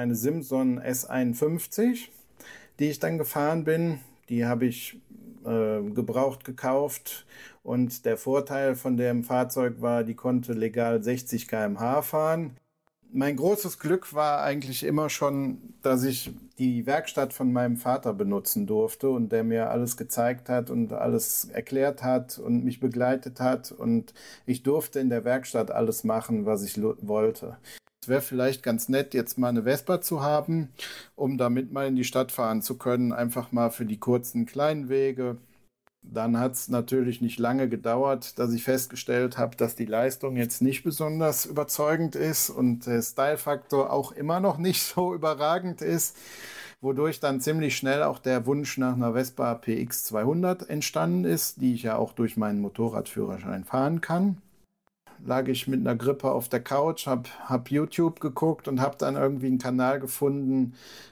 eine Simson S51, die ich dann gefahren bin. Die habe ich gebraucht gekauft und der Vorteil von dem Fahrzeug war, die konnte legal 60 km/h fahren. Mein großes Glück war eigentlich immer schon, dass ich die Werkstatt von meinem Vater benutzen durfte und der mir alles gezeigt hat und alles erklärt hat und mich begleitet hat und ich durfte in der Werkstatt alles machen, was ich wollte. Es wäre vielleicht ganz nett, jetzt mal eine Vespa zu haben, um damit mal in die Stadt fahren zu können, einfach mal für die kurzen kleinen Wege. Dann hat es natürlich nicht lange gedauert, dass ich festgestellt habe, dass die Leistung jetzt nicht besonders überzeugend ist und der Style-Faktor auch immer noch nicht so überragend ist, wodurch dann ziemlich schnell auch der Wunsch nach einer Vespa PX 200 entstanden ist, die ich ja auch durch meinen Motorradführerschein fahren kann. Lag ich mit einer Grippe auf der Couch, hab YouTube geguckt und habe dann irgendwie einen Kanal gefunden,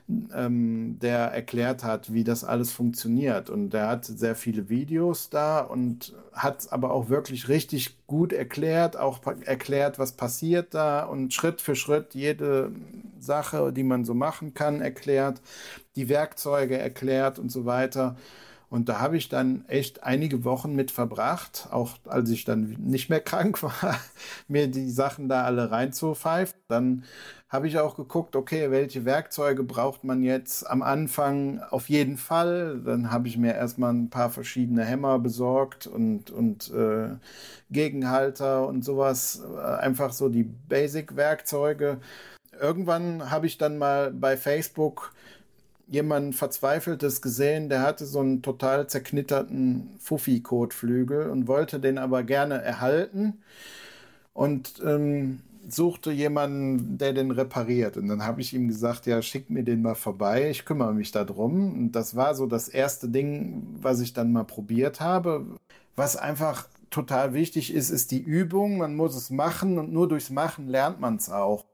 der erklärt hat, wie das alles funktioniert. Und der hat sehr viele Videos da und hat aber auch wirklich richtig gut erklärt, auch erklärt, was passiert da und Schritt für Schritt jede Sache, die man so machen kann, erklärt, die Werkzeuge erklärt und so weiter. Und da habe ich dann echt einige Wochen mit verbracht, auch als ich dann nicht mehr krank war, mir die Sachen da alle reinzupfeifen. Dann habe ich auch geguckt, okay, welche Werkzeuge braucht man jetzt am Anfang auf jeden Fall. Dann habe ich mir erstmal ein paar verschiedene Hämmer besorgt und Gegenhalter und sowas. Einfach so die Basic-Werkzeuge. Irgendwann habe ich dann mal bei Facebook jemand Verzweifeltes gesehen, der hatte so einen total zerknitterten Fuffi-Kotflügel und wollte den aber gerne erhalten und suchte jemanden, der den repariert. Und dann habe ich ihm gesagt, ja, schick mir den mal vorbei, ich kümmere mich darum. Und das war so das erste Ding, was ich dann mal probiert habe. Was einfach total wichtig ist, ist die Übung. Man muss es machen und nur durchs Machen lernt man es auch.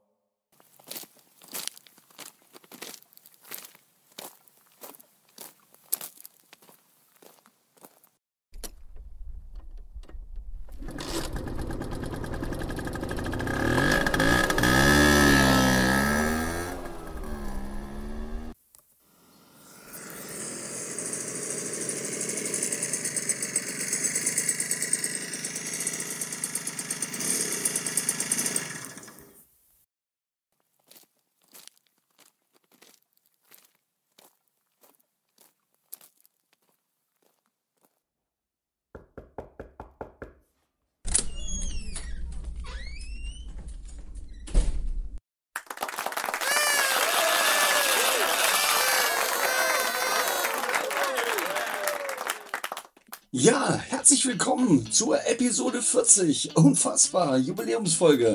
Ja, herzlich willkommen zur Episode 40. Unfassbar, Jubiläumsfolge.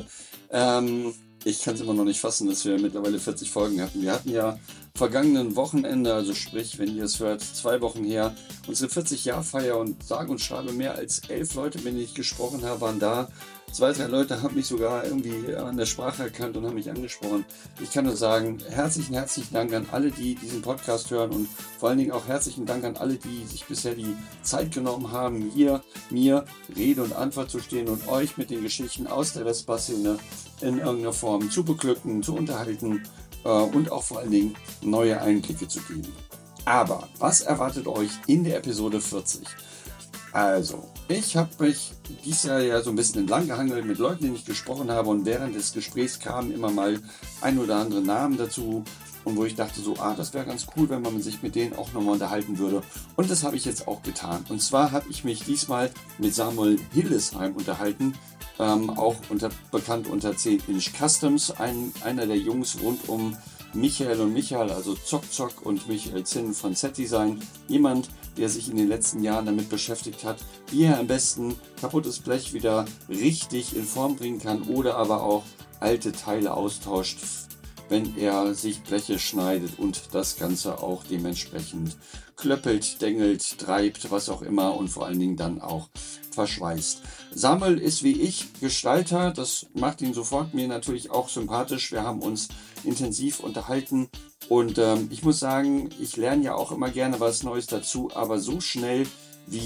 Ich kann es immer noch nicht fassen, dass wir mittlerweile 40 Folgen hatten. Wir hatten ja vergangenen Wochenende, also sprich, wenn ihr es hört, 2 Wochen her, unsere 40-Jahr-Feier und sage und schreibe mehr als 11 Leute, mit denen ich gesprochen habe, waren da. 2, 3 Leute haben mich sogar irgendwie an der Sprache erkannt und haben mich angesprochen. Ich kann nur sagen, herzlichen Dank an alle, die diesen Podcast hören und vor allen Dingen auch herzlichen Dank an alle, die sich bisher die Zeit genommen haben, hier mir Rede und Antwort zu stehen und euch mit den Geschichten aus der Vespa-Szene in irgendeiner Form zu beglücken, zu unterhalten und auch vor allen Dingen neue Einblicke zu geben. Aber was erwartet euch in der Episode 40? Also, ich habe mich dieses Jahr ja so ein bisschen entlang gehangelt mit Leuten, denen ich gesprochen habe und während des Gesprächs kamen immer mal ein oder andere Namen dazu und wo ich dachte so, das wäre ganz cool, wenn man sich mit denen auch nochmal unterhalten würde und das habe ich jetzt auch getan. Und zwar habe ich mich diesmal mit Samuel Hildesheim unterhalten, auch bekannt unter 10 Inch Customs, einer der Jungs rund um Michael und Michael, also Zock und Michael Zinn von Z-Design, jemand, der sich in den letzten Jahren damit beschäftigt hat, wie er am besten kaputtes Blech wieder richtig in Form bringen kann oder aber auch alte Teile austauscht, wenn er sich Bleche schneidet und das Ganze auch dementsprechend klöppelt, dengelt, treibt, was auch immer und vor allen Dingen dann auch verschweißt. Samuel ist wie ich Gestalter, das macht ihn sofort mir natürlich auch sympathisch. Wir haben uns intensiv unterhalten und ich muss sagen, ich lerne ja auch immer gerne was Neues dazu, aber so schnell wie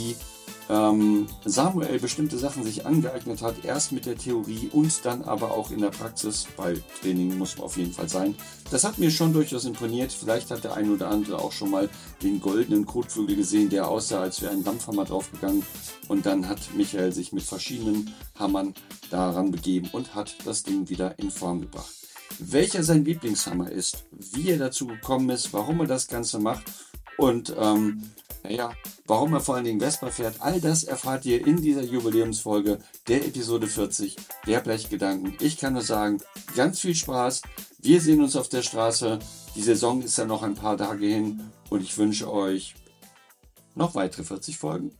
Samuel bestimmte Sachen sich angeeignet hat, erst mit der Theorie und dann aber auch in der Praxis, weil Training muss auf jeden Fall sein. Das hat mir schon durchaus imponiert. Vielleicht hat der ein oder andere auch schon mal den goldenen Kotflügel gesehen, der aussah, als wäre ein Dampfhammer draufgegangen. Und dann hat Michael sich mit verschiedenen Hammern daran begeben und hat das Ding wieder in Form gebracht. Welcher sein Lieblingshammer ist, wie er dazu gekommen ist, warum er das Ganze macht und warum er vor allen Dingen Vespa fährt, all das erfahrt ihr in dieser Jubiläumsfolge der Episode 40 der Blechgedanken. Ich kann nur sagen, ganz viel Spaß. Wir sehen uns auf der Straße. Die Saison ist ja noch ein paar Tage hin und ich wünsche euch noch weitere 40 Folgen.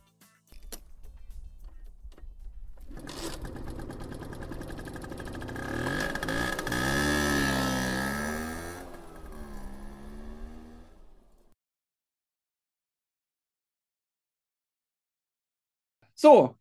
So,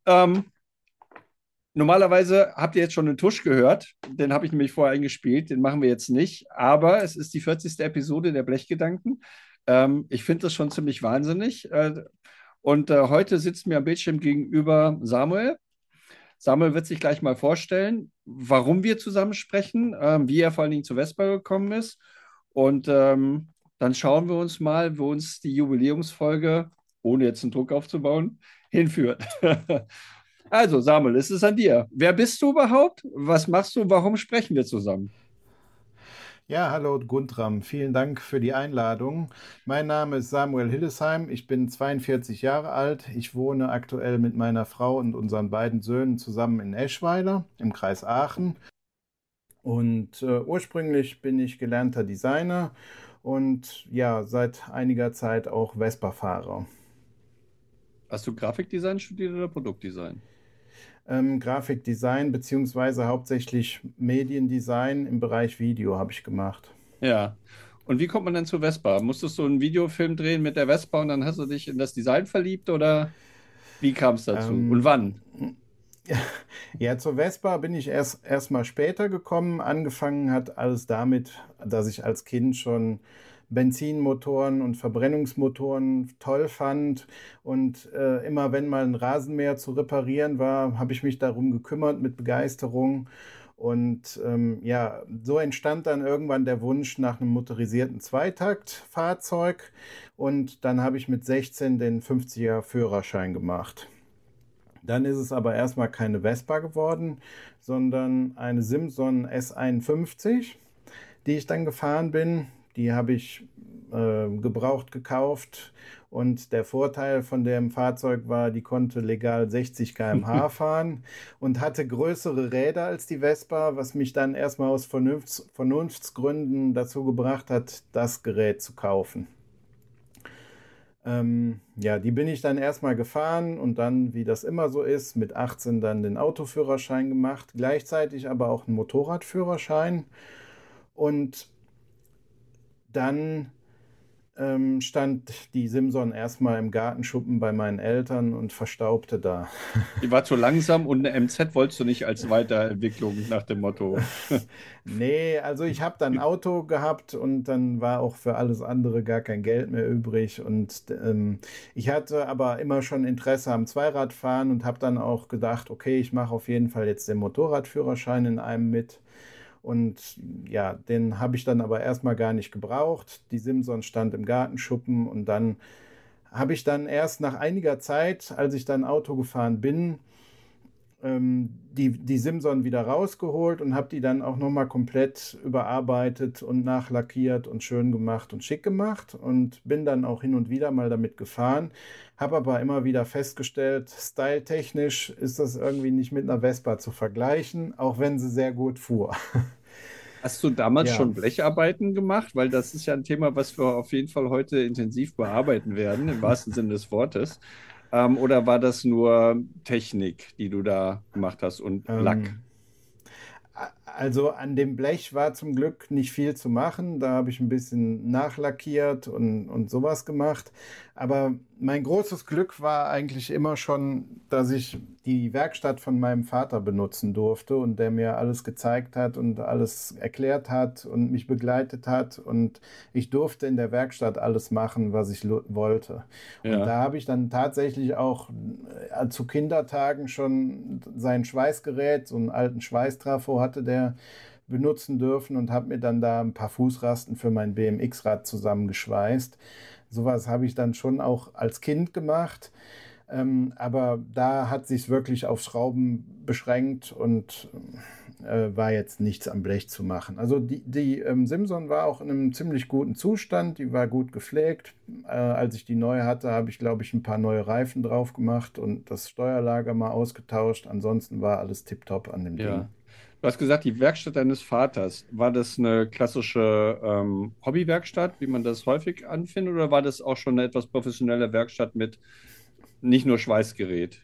normalerweise habt ihr jetzt schon einen Tusch gehört. Den habe ich nämlich vorher eingespielt. Den machen wir jetzt nicht. Aber es ist die 40. Episode der Blechgedanken. Ich finde das schon ziemlich wahnsinnig. Und heute sitzt mir am Bildschirm gegenüber Samuel. Samuel wird sich gleich mal vorstellen, warum wir zusammen sprechen, wie er vor allen Dingen zu Vespa gekommen ist. Und dann schauen wir uns mal, wo uns die Jubiläumsfolge, ohne jetzt einen Druck aufzubauen, hinführt. Also, Samuel, es ist an dir. Wer bist du überhaupt? Was machst du? Warum sprechen wir zusammen? Ja, hallo Guntram, vielen Dank für die Einladung. Mein Name ist Samuel Hillesheim, ich bin 42 Jahre alt. Ich wohne aktuell mit meiner Frau und unseren beiden Söhnen zusammen in Eschweiler im Kreis Aachen. Und ursprünglich bin ich gelernter Designer und ja, seit einiger Zeit auch Vespa-Fahrer. Hast du Grafikdesign studiert oder Produktdesign? Grafikdesign beziehungsweise hauptsächlich Mediendesign im Bereich Video habe ich gemacht. Ja. Und wie kommt man denn zu Vespa? Musstest du einen Videofilm drehen mit der Vespa und dann hast du dich in das Design verliebt oder wie kam es dazu? Und Ähm, wann? ja, zur Vespa bin ich erst mal später gekommen. Angefangen hat alles damit, dass ich als Kind schon Benzinmotoren und Verbrennungsmotoren toll fand. Und immer wenn mal ein Rasenmäher zu reparieren war, habe ich mich darum gekümmert mit Begeisterung. Und ja, so entstand dann irgendwann der Wunsch nach einem motorisierten Zweitaktfahrzeug. Und dann habe ich mit 16 den 50er Führerschein gemacht. Dann ist es aber erstmal keine Vespa geworden, sondern eine Simson S51, die ich dann gefahren bin. Die habe ich gebraucht gekauft und der Vorteil von dem Fahrzeug war, die konnte legal 60 km/h fahren und hatte größere Räder als die Vespa, was mich dann erstmal aus Vernunftsgründen dazu gebracht hat, das Gerät zu kaufen. Ja, die bin ich dann erstmal gefahren und dann, wie das immer so ist, mit 18 dann den Autoführerschein gemacht, gleichzeitig aber auch einen Motorradführerschein. Und dann stand die Simson erstmal im Gartenschuppen bei meinen Eltern und verstaubte da. Die war zu langsam und eine MZ wolltest du nicht als Weiterentwicklung nach dem Motto. Nee, also ich habe dann ein Auto gehabt und dann war auch für alles andere gar kein Geld mehr übrig. Und ich hatte aber immer schon Interesse am Zweiradfahren und habe dann auch gedacht, okay, ich mache auf jeden Fall jetzt den Motorradführerschein in einem mit. Und ja, den habe ich dann aber erstmal gar nicht gebraucht. Die Simson stand im Gartenschuppen und dann habe ich dann erst nach einiger Zeit, als ich dann Auto gefahren bin, die Simson wieder rausgeholt und habe die dann auch nochmal komplett überarbeitet und nachlackiert und schön gemacht und schick gemacht und bin dann auch hin und wieder mal damit gefahren, habe aber immer wieder festgestellt, styletechnisch ist das irgendwie nicht mit einer Vespa zu vergleichen, auch wenn sie sehr gut fuhr. Hast du damals Ja, schon Blecharbeiten gemacht? Weil das ist ja ein Thema, was wir auf jeden Fall heute intensiv bearbeiten werden, im wahrsten Sinne des Wortes. Oder war das nur Technik, die du da gemacht hast und Lack? ähm, also an dem Blech war zum Glück nicht viel zu machen. Da habe ich ein bisschen nachlackiert und sowas gemacht. Aber mein großes Glück war eigentlich immer schon, dass ich die Werkstatt von meinem Vater benutzen durfte und der mir alles gezeigt hat und alles erklärt hat und mich begleitet hat und ich durfte in der Werkstatt alles machen, was ich wollte. Und Ja. da habe ich dann tatsächlich auch zu Kindertagen schon sein Schweißgerät, so einen alten Schweißtrafo hatte der benutzen dürfen und habe mir dann da ein paar Fußrasten für mein BMX-Rad zusammengeschweißt. Sowas habe ich dann schon auch als Kind gemacht, aber da hat sich wirklich auf Schrauben beschränkt und war jetzt nichts am Blech zu machen. Also die Simson war auch in einem ziemlich guten Zustand, die war gut gepflegt. Als ich die neu hatte, habe ich, glaube ich, ein paar neue Reifen drauf gemacht und das Steuerlager mal ausgetauscht. Ansonsten war alles tipptopp an dem Ding. Ja. Du hast gesagt, die Werkstatt deines Vaters, war das eine klassische Hobbywerkstatt, wie man das häufig anfindet, oder war das auch schon eine etwas professionelle Werkstatt mit nicht nur Schweißgerät?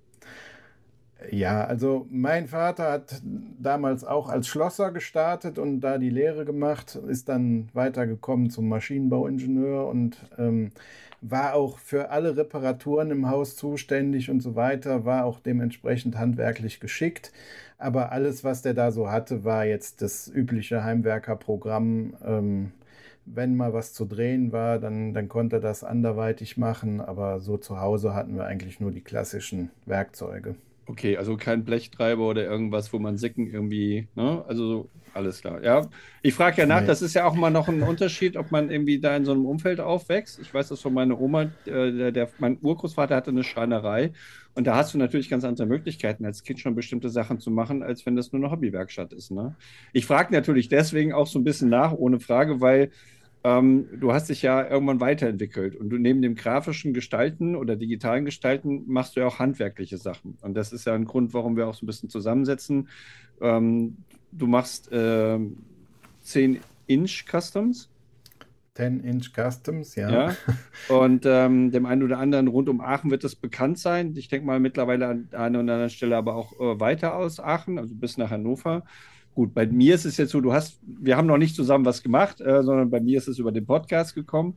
Ja, also mein Vater hat damals auch als Schlosser gestartet und da die Lehre gemacht, ist dann weitergekommen zum Maschinenbauingenieur und war auch für alle Reparaturen im Haus zuständig und so weiter, war auch dementsprechend handwerklich geschickt. Aber alles, was der da so hatte, war jetzt das übliche Heimwerkerprogramm. Wenn mal was zu drehen war, dann konnte er das anderweitig machen, aber so zu Hause hatten wir eigentlich nur die klassischen Werkzeuge. Okay, also kein Blechtreiber oder irgendwas, wo man Sicken irgendwie, ne? Also alles klar. Ja, ich frage ja nach, Nee. das ist ja auch mal noch ein Unterschied, ob man irgendwie da in so einem Umfeld aufwächst. Ich weiß das von meiner Oma, mein Urgroßvater hatte eine Schreinerei und da hast du natürlich ganz andere Möglichkeiten, als Kind schon bestimmte Sachen zu machen, als wenn das nur eine Hobbywerkstatt ist, ne? Ich frage natürlich deswegen auch so ein bisschen nach, ohne Frage, weil du hast dich ja irgendwann weiterentwickelt und du neben dem grafischen Gestalten oder digitalen Gestalten machst du ja auch handwerkliche Sachen. Und das ist ja ein Grund, warum wir auch so ein bisschen zusammensetzen. Du machst 10-Inch Customs, 10-Inch Customs, ja. ja. Und dem einen oder anderen rund um Aachen wird das bekannt sein. Ich denke mal mittlerweile an einer oder anderen Stelle aber auch weiter aus Aachen, also bis nach Hannover. Gut, bei mir ist es jetzt so, wir haben noch nicht zusammen was gemacht, sondern bei mir ist es über den Podcast gekommen.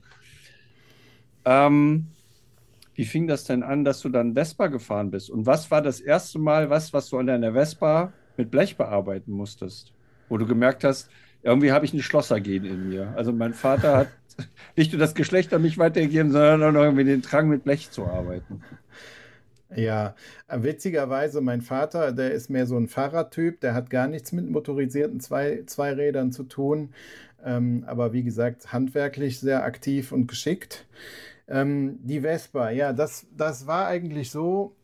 Ähm, Wie fing das denn an, dass du dann Vespa gefahren bist? Und was war das erste Mal, was du an deiner Vespa mit Blech bearbeiten musstest? Wo du gemerkt hast, irgendwie habe ich ein Schlossergen in mir. Also mein Vater hat nicht nur das Geschlecht an mich weitergegeben, sondern auch noch irgendwie den Drang, mit Blech zu arbeiten. Ja, witzigerweise, mein Vater, der ist mehr so ein Fahrradtyp, der hat gar nichts mit motorisierten Zweirädern zu tun, aber wie gesagt, handwerklich sehr aktiv und geschickt. Die Vespa, ja, das war eigentlich so.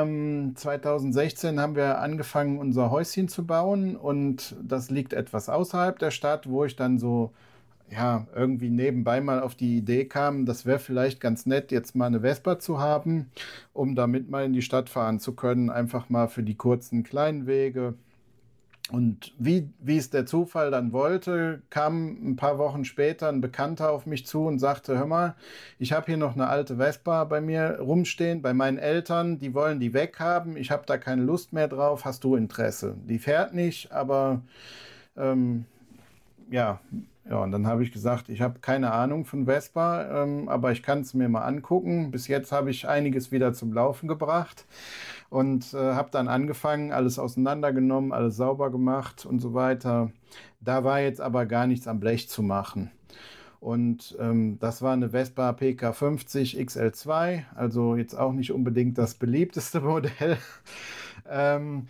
2016 haben wir angefangen, unser Häuschen zu bauen und das liegt etwas außerhalb der Stadt, wo ich dann so ja, irgendwie nebenbei mal auf die Idee kam, das wäre vielleicht ganz nett, jetzt mal eine Vespa zu haben, um damit mal in die Stadt fahren zu können, einfach mal für die kurzen kleinen Wege. Und wie es der Zufall dann wollte, kam ein paar Wochen später ein Bekannter auf mich zu und sagte, hör mal, ich habe hier noch eine alte Vespa bei mir rumstehen, bei meinen Eltern, die wollen die weghaben, ich habe da keine Lust mehr drauf, hast du Interesse? Die fährt nicht, aber ähm, ja, ja, und dann habe ich gesagt, ich habe keine Ahnung von Vespa, aber ich kann es mir mal angucken. Bis jetzt habe ich einiges wieder zum Laufen gebracht und habe dann angefangen, alles auseinandergenommen, alles sauber gemacht und so weiter. Da war jetzt aber gar nichts am Blech zu machen. Und das war eine Vespa PK50 XL2, also jetzt auch nicht unbedingt das beliebteste Modell. ähm,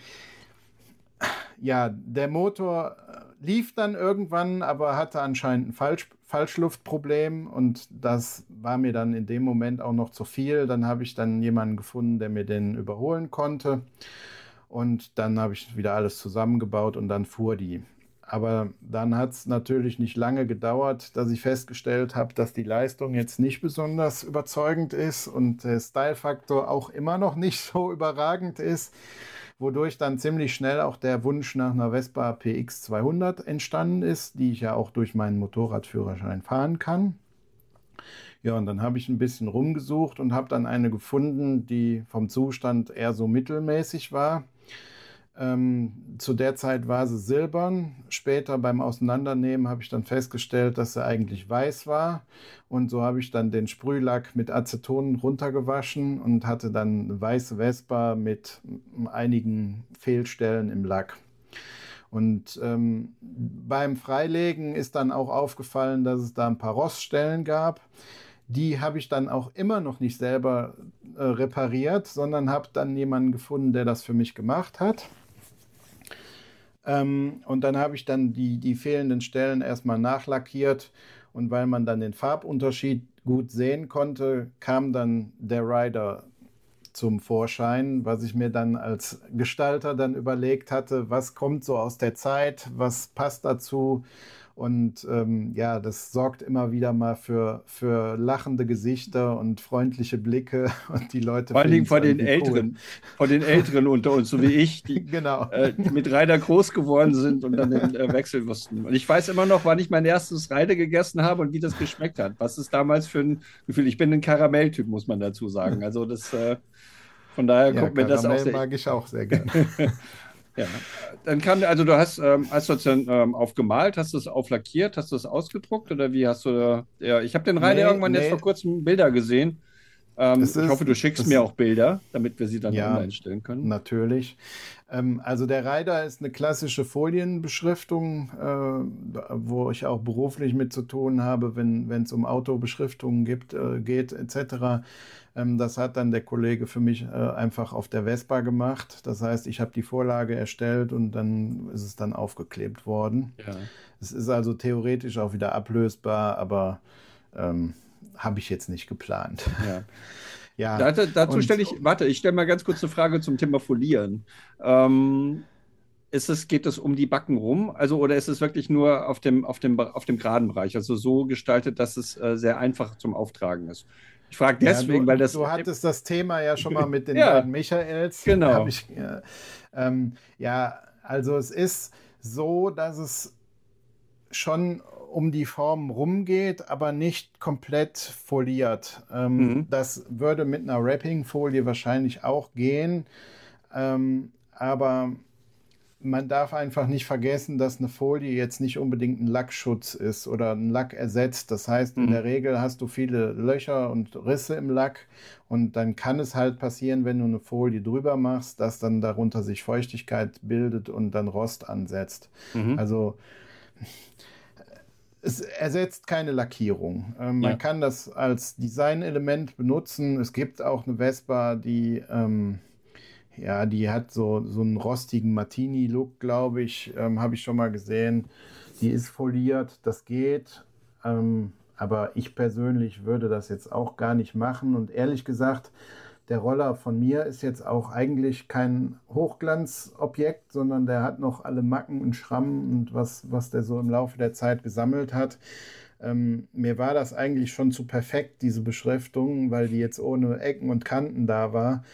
ja, der Motor lief dann irgendwann, aber hatte anscheinend ein Falschluftproblem und das war mir dann in dem Moment auch noch zu viel. Dann habe ich dann jemanden gefunden, der mir den überholen konnte und dann habe ich wieder alles zusammengebaut und dann fuhr die. Aber dann hat es natürlich nicht lange gedauert, dass ich festgestellt habe, dass die Leistung jetzt nicht besonders überzeugend ist und der Style-Faktor auch immer noch nicht so überragend ist, wodurch dann ziemlich schnell auch der Wunsch nach einer Vespa PX 200 entstanden ist, die ich ja auch durch meinen Motorradführerschein fahren kann. Ja, und dann habe ich ein bisschen rumgesucht und habe dann eine gefunden, die vom Zustand eher so mittelmäßig war. Zu der Zeit war sie silbern. Später beim Auseinandernehmen habe ich dann festgestellt, dass sie eigentlich weiß war. Und so habe ich dann den Sprühlack mit Aceton runtergewaschen und hatte dann eine weiße Vespa mit einigen Fehlstellen im Lack. Und beim Freilegen ist dann auch aufgefallen, dass es da ein paar Roststellen gab. Die habe ich dann auch immer noch nicht selber repariert, sondern habe dann jemanden gefunden, der das für mich gemacht hat. Und dann habe ich dann die fehlenden Stellen erstmal nachlackiert. Und weil man dann den Farbunterschied gut sehen konnte, kam dann der Rider zum Vorschein, was ich mir dann als Gestalter dann überlegt hatte, was kommt so aus der Zeit, was passt dazu. Und ja, das sorgt immer wieder mal für lachende Gesichter und freundliche Blicke und die Leute Vor allen Dingen cool. Von den Älteren unter uns, so wie ich, die Genau. mit Reiter groß geworden sind und dann den Wechsel wussten. Und ich weiß immer noch, wann ich mein erstes Reiter gegessen habe und wie das geschmeckt hat. Was ist damals für ein Gefühl? Ich bin ein Karamelltyp, muss man dazu sagen. Also das, von daher kommt mir das auch sehr. Mag ich auch sehr gerne. Ja, dann also du hast es dann aufgemalt, hast du es auflackiert, hast du es ausgedruckt oder wie hast du, ja, ich habe den Reiter irgendwann jetzt vor kurzem Bilder gesehen. Ich hoffe, du schickst mir auch Bilder, damit wir sie dann online stellen können. Natürlich. Also der Rider ist eine klassische Folienbeschriftung, wo ich auch beruflich mit zu tun habe, wenn es um Autobeschriftungen geht etc. Das hat dann der Kollege für mich einfach auf der Vespa gemacht. Das heißt, ich habe die Vorlage erstellt und dann ist es dann aufgeklebt worden. Ja. Es ist also theoretisch auch wieder ablösbar, aber habe ich jetzt nicht geplant. Ja. Ja. Dazu stelle ich stelle mal ganz kurz eine Frage zum Thema Folieren. Geht es um die Backen rum? Also, oder ist es wirklich nur auf dem geraden Bereich? Also so gestaltet, dass es sehr einfach zum Auftragen ist. Ich frage deswegen, weil das. Du hattest das Thema ja schon mal mit den beiden Michaels. Genau. Ja, also es ist so, dass es schon um die Form rumgeht, aber nicht komplett foliert. Das würde mit einer Wrapping-Folie wahrscheinlich auch gehen, aber man darf einfach nicht vergessen, dass eine Folie jetzt nicht unbedingt ein Lackschutz ist oder ein Lack ersetzt. Das heißt, in der Regel hast du viele Löcher und Risse im Lack und dann kann es halt passieren, wenn du eine Folie drüber machst, dass dann darunter sich Feuchtigkeit bildet und dann Rost ansetzt. Also es ersetzt keine Lackierung. Man kann das als Designelement benutzen. Es gibt auch eine Vespa, die hat so einen rostigen Martini-Look, glaube ich. Habe ich schon mal gesehen. Die ist foliert, das geht. Aber ich persönlich würde das jetzt auch gar nicht machen. Und ehrlich gesagt, der Roller von mir ist jetzt auch eigentlich kein Hochglanzobjekt, sondern der hat noch alle Macken und Schrammen und was der so im Laufe der Zeit gesammelt hat. Mir war das eigentlich schon zu perfekt, diese Beschriftung, weil die jetzt ohne Ecken und Kanten da war.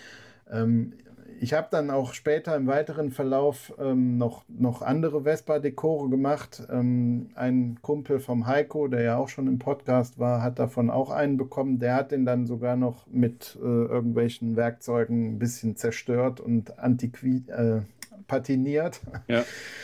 Ich habe dann auch später im weiteren Verlauf noch andere Vespa-Dekore gemacht. Ein Kumpel vom Heiko, der ja auch schon im Podcast war, hat davon auch einen bekommen. Der hat den dann sogar noch mit irgendwelchen Werkzeugen ein bisschen zerstört und patiniert. Ja.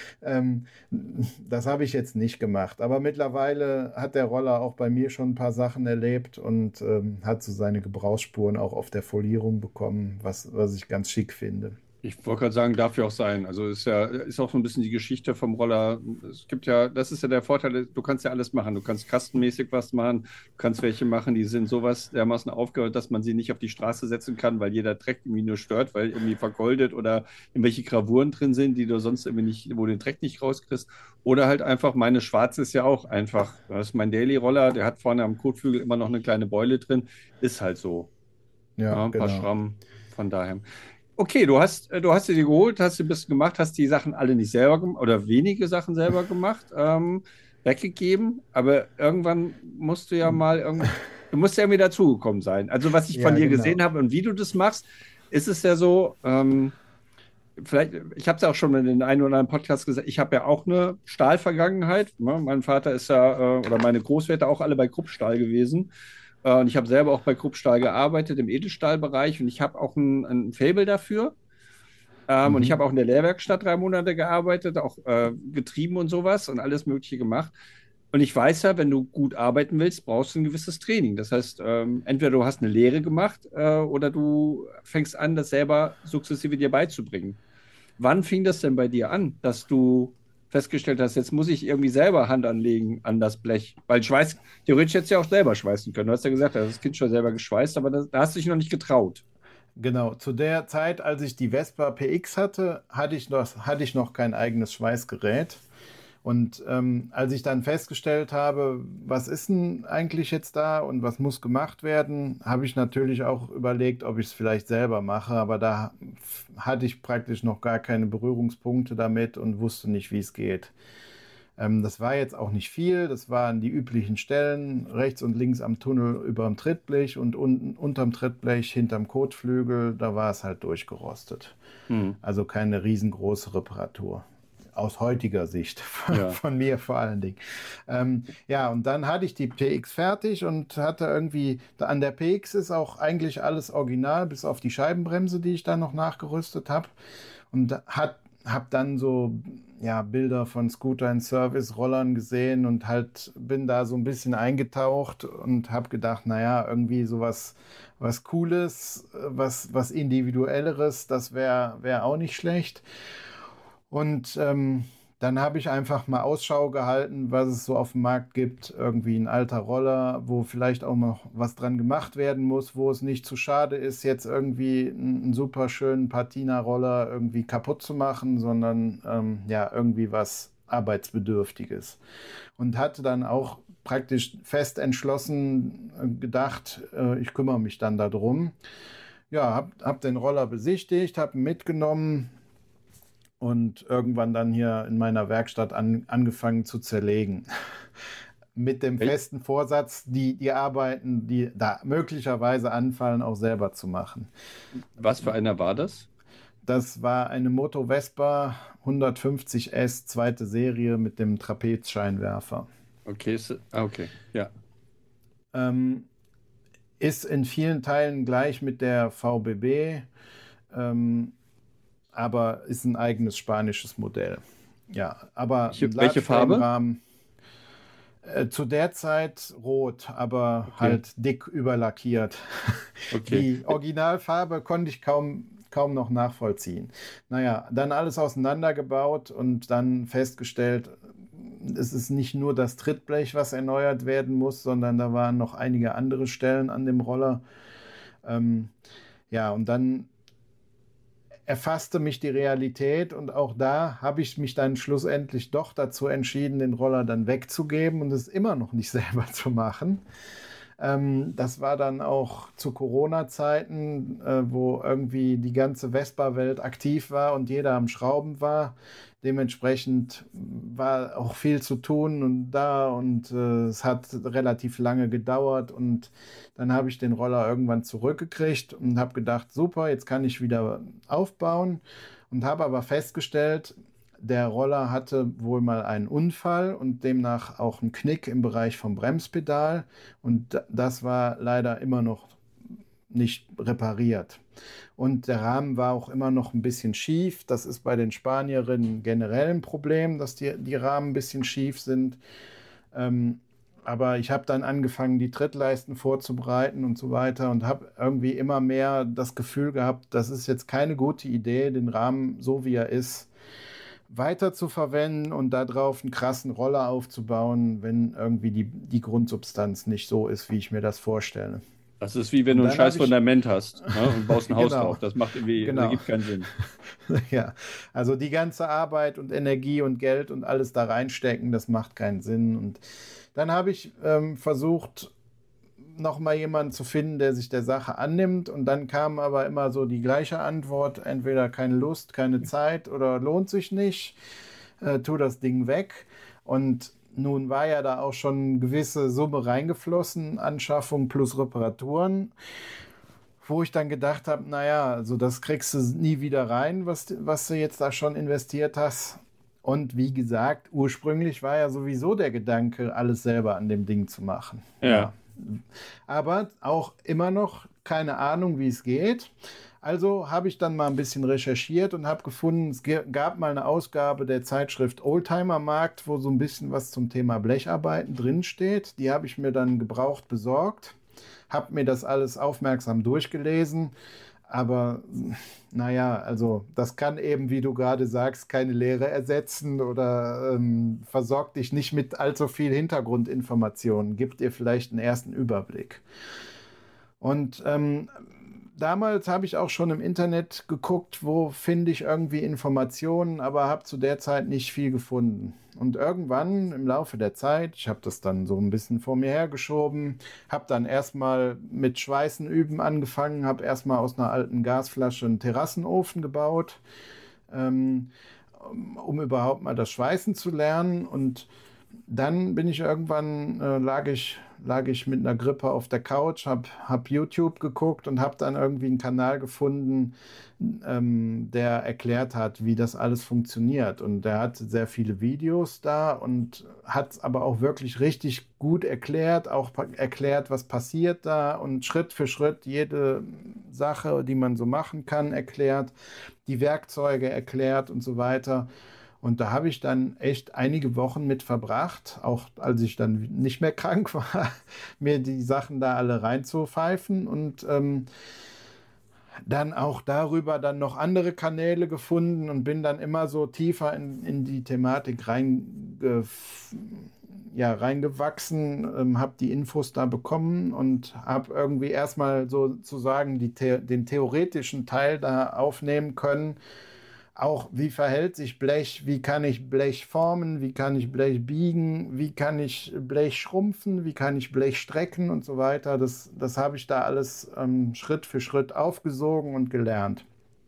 Das habe ich jetzt nicht gemacht. Aber mittlerweile hat der Roller auch bei mir schon ein paar Sachen erlebt und hat so seine Gebrauchsspuren auch auf der Folierung bekommen, was ich ganz schick finde. Ich wollte gerade sagen, darf ja auch sein. Also ist auch so ein bisschen die Geschichte vom Roller. Das ist ja der Vorteil, du kannst ja alles machen. Du kannst kastenmäßig was machen, du kannst welche machen, die sind sowas dermaßen aufgehört, dass man sie nicht auf die Straße setzen kann, weil jeder Dreck irgendwie nur stört, weil irgendwie vergoldet oder irgendwelche Gravuren drin sind, die du sonst irgendwie nicht, wo du den Dreck nicht rauskriegst. Oder halt einfach, meine schwarze ist ja auch einfach. Das ist mein Daily-Roller, der hat vorne am Kotflügel immer noch eine kleine Beule drin. Ist halt so. Ja, ein paar Schrammen, von daher. Okay, du hast sie dir geholt, hast sie ein bisschen gemacht, hast die Sachen alle nicht selber gemacht oder wenige Sachen selber gemacht, weggegeben, aber irgendwann musst du ja du musst ja irgendwie dazugekommen sein. Also was ich von dir gesehen habe und wie du das machst, ist es ja so, vielleicht, ich habe es ja auch schon in den einen oder anderen Podcast gesagt, ich habe ja auch eine Stahlvergangenheit. Ne? Mein Vater ist ja, oder meine Großväter auch alle bei Kruppstahl gewesen. Und ich habe selber auch bei Kruppstahl gearbeitet, im Edelstahlbereich. Und ich habe auch ein Faible dafür. Und ich Mhm. habe auch in der Lehrwerkstatt 3 Monate gearbeitet, auch getrieben und sowas und alles Mögliche gemacht. Und ich weiß ja, wenn du gut arbeiten willst, brauchst du ein gewisses Training. Das heißt, entweder du hast eine Lehre gemacht oder du fängst an, das selber sukzessive dir beizubringen. Wann fing das denn bei dir an, dass du festgestellt hast, jetzt muss ich irgendwie selber Hand anlegen an das Blech? Weil Schweiß, theoretisch hättest du ja auch selber schweißen können. Du hast ja gesagt, du hast das Kind schon selber geschweißt, aber da hast du dich noch nicht getraut. Genau, zu der Zeit, als ich die Vespa PX hatte, hatte ich noch kein eigenes Schweißgerät. Und als ich dann festgestellt habe, was ist denn eigentlich jetzt da und was muss gemacht werden, habe ich natürlich auch überlegt, ob ich es vielleicht selber mache. Aber da hatte ich praktisch noch gar keine Berührungspunkte damit und wusste nicht, wie es geht. Das war jetzt auch nicht viel, das waren die üblichen Stellen, rechts und links am Tunnel über dem Trittblech und unten unterm Trittblech, hinterm Kotflügel, da war es halt durchgerostet. Hm. Also keine riesengroße Reparatur. Aus heutiger Sicht, Ja. von mir vor allen Dingen. Ja, und dann hatte ich die PX fertig und hatte irgendwie, an der PX ist auch eigentlich alles original, bis auf die Scheibenbremse, die ich dann noch nachgerüstet habe. Und habe dann so ja, Bilder von Scooter in Service Rollern gesehen und halt bin da so ein bisschen eingetaucht und habe gedacht, naja, irgendwie sowas was Cooles, was Individuelleres, das wär auch nicht schlecht. Und dann habe ich einfach mal Ausschau gehalten, was es so auf dem Markt gibt. Irgendwie ein alter Roller, wo vielleicht auch noch was dran gemacht werden muss, wo es nicht zu schade ist, jetzt irgendwie einen super schönen Patina-Roller irgendwie kaputt zu machen, sondern ja, irgendwie was Arbeitsbedürftiges. Und hatte dann auch praktisch fest entschlossen gedacht, ich kümmere mich dann darum. Ja, hab den Roller besichtigt, habe ihn mitgenommen und irgendwann dann hier in meiner Werkstatt angefangen zu zerlegen. Mit dem Wel- festen Vorsatz, die Arbeiten, die da möglicherweise anfallen, auch selber zu machen. Was für einer war das? Das war eine Moto Vespa 150S, zweite Serie mit dem Trapezscheinwerfer. Okay, okay, ja. Ähm, ist in vielen Teilen gleich mit der VBB, ähm, aber ist ein eigenes spanisches Modell. Ja, aber ein Welche Farbe? Ladstellenrahmen. Zu der Zeit rot, aber Okay, halt dick überlackiert. okay. Die Originalfarbe konnte ich kaum noch nachvollziehen. Naja, dann alles auseinandergebaut und dann festgestellt, es ist nicht nur das Trittblech, was erneuert werden muss, sondern da waren noch einige andere Stellen an dem Roller. Ähm, ja, und dann erfasste mich die Realität und auch da habe ich mich dann schlussendlich doch dazu entschieden, den Roller dann wegzugeben und es immer noch nicht selber zu machen. Das war dann auch zu Corona-Zeiten, wo irgendwie die ganze Vespa-Welt aktiv war und jeder am Schrauben war. Dementsprechend war auch viel zu tun und es hat relativ lange gedauert und dann habe ich den Roller irgendwann zurückgekriegt und habe gedacht, super, jetzt kann ich wieder aufbauen und habe aber festgestellt, der Roller hatte wohl mal einen Unfall und demnach auch einen Knick im Bereich vom Bremspedal und das war leider immer noch nicht repariert. Und der Rahmen war auch immer noch ein bisschen schief. Das ist bei den Spanierinnen generell ein Problem, dass die Rahmen ein bisschen schief sind. Ähm, aber ich habe dann angefangen, die Trittleisten vorzubereiten und so weiter und habe irgendwie immer mehr das Gefühl gehabt, das ist jetzt keine gute Idee, den Rahmen so wie er ist weiter zu verwenden und darauf einen krassen Roller aufzubauen, wenn irgendwie die Grundsubstanz nicht so ist, wie ich mir das vorstelle. Das ist wie wenn Und du ein dann scheiß habe ich, Fundament hast, ne, und baust ein Haus genau, drauf. Das macht irgendwie, das genau, ergibt keinen Sinn. ja, also die ganze Arbeit und Energie und Geld und alles da reinstecken, das macht keinen Sinn. Und dann habe ich versucht, noch mal jemanden zu finden, der sich der Sache annimmt. Und dann kam aber immer so die gleiche Antwort: entweder keine Lust, keine Zeit oder lohnt sich nicht, tu das Ding weg. Und nun war ja da auch schon eine gewisse Summe reingeflossen, Anschaffung plus Reparaturen, wo ich dann gedacht habe, naja, also das kriegst du nie wieder rein, was du jetzt da schon investiert hast. Und wie gesagt, ursprünglich war ja sowieso der Gedanke, alles selber an dem Ding zu machen. Ja, Ja, aber auch immer noch keine Ahnung, wie es geht. Also habe ich dann mal ein bisschen recherchiert und habe gefunden, es gab mal eine Ausgabe der Zeitschrift Oldtimer Markt, wo so ein bisschen was zum Thema Blecharbeiten drinsteht. Die habe ich mir dann gebraucht besorgt, habe mir das alles aufmerksam durchgelesen. Aber naja, also das kann eben, wie du gerade sagst, keine Lehre ersetzen oder versorgt dich nicht mit allzu viel Hintergrundinformationen, gibt dir vielleicht einen ersten Überblick. Und damals habe ich auch schon im Internet geguckt, wo finde ich irgendwie Informationen, aber habe zu der Zeit nicht viel gefunden. Und irgendwann im Laufe der Zeit, ich habe das dann so ein bisschen vor mir hergeschoben, habe dann erstmal mit Schweißen üben angefangen, habe erstmal aus einer alten Gasflasche einen Terrassenofen gebaut, ähm, um überhaupt mal das Schweißen zu lernen. Und dann bin ich irgendwann, lag ich mit einer Grippe auf der Couch, hab YouTube geguckt und habe dann irgendwie einen Kanal gefunden, der erklärt hat, wie das alles funktioniert. Und der hat sehr viele Videos da und hat es aber auch wirklich richtig gut erklärt, auch erklärt, was passiert da und Schritt für Schritt jede Sache, die man so machen kann, erklärt, die Werkzeuge erklärt und so weiter. Und da habe ich dann echt einige Wochen mit verbracht, auch als ich dann nicht mehr krank war, mir die Sachen da alle reinzupfeifen und dann auch darüber dann noch andere Kanäle gefunden und bin dann immer so tiefer in die Thematik reingewachsen, habe die Infos da bekommen und habe irgendwie erstmal sozusagen den theoretischen Teil da aufnehmen können. Auch wie verhält sich Blech, wie kann ich Blech formen, wie kann ich Blech biegen, wie kann ich Blech schrumpfen, wie kann ich Blech strecken und so weiter. Das habe ich da alles Schritt für Schritt aufgesogen und gelernt.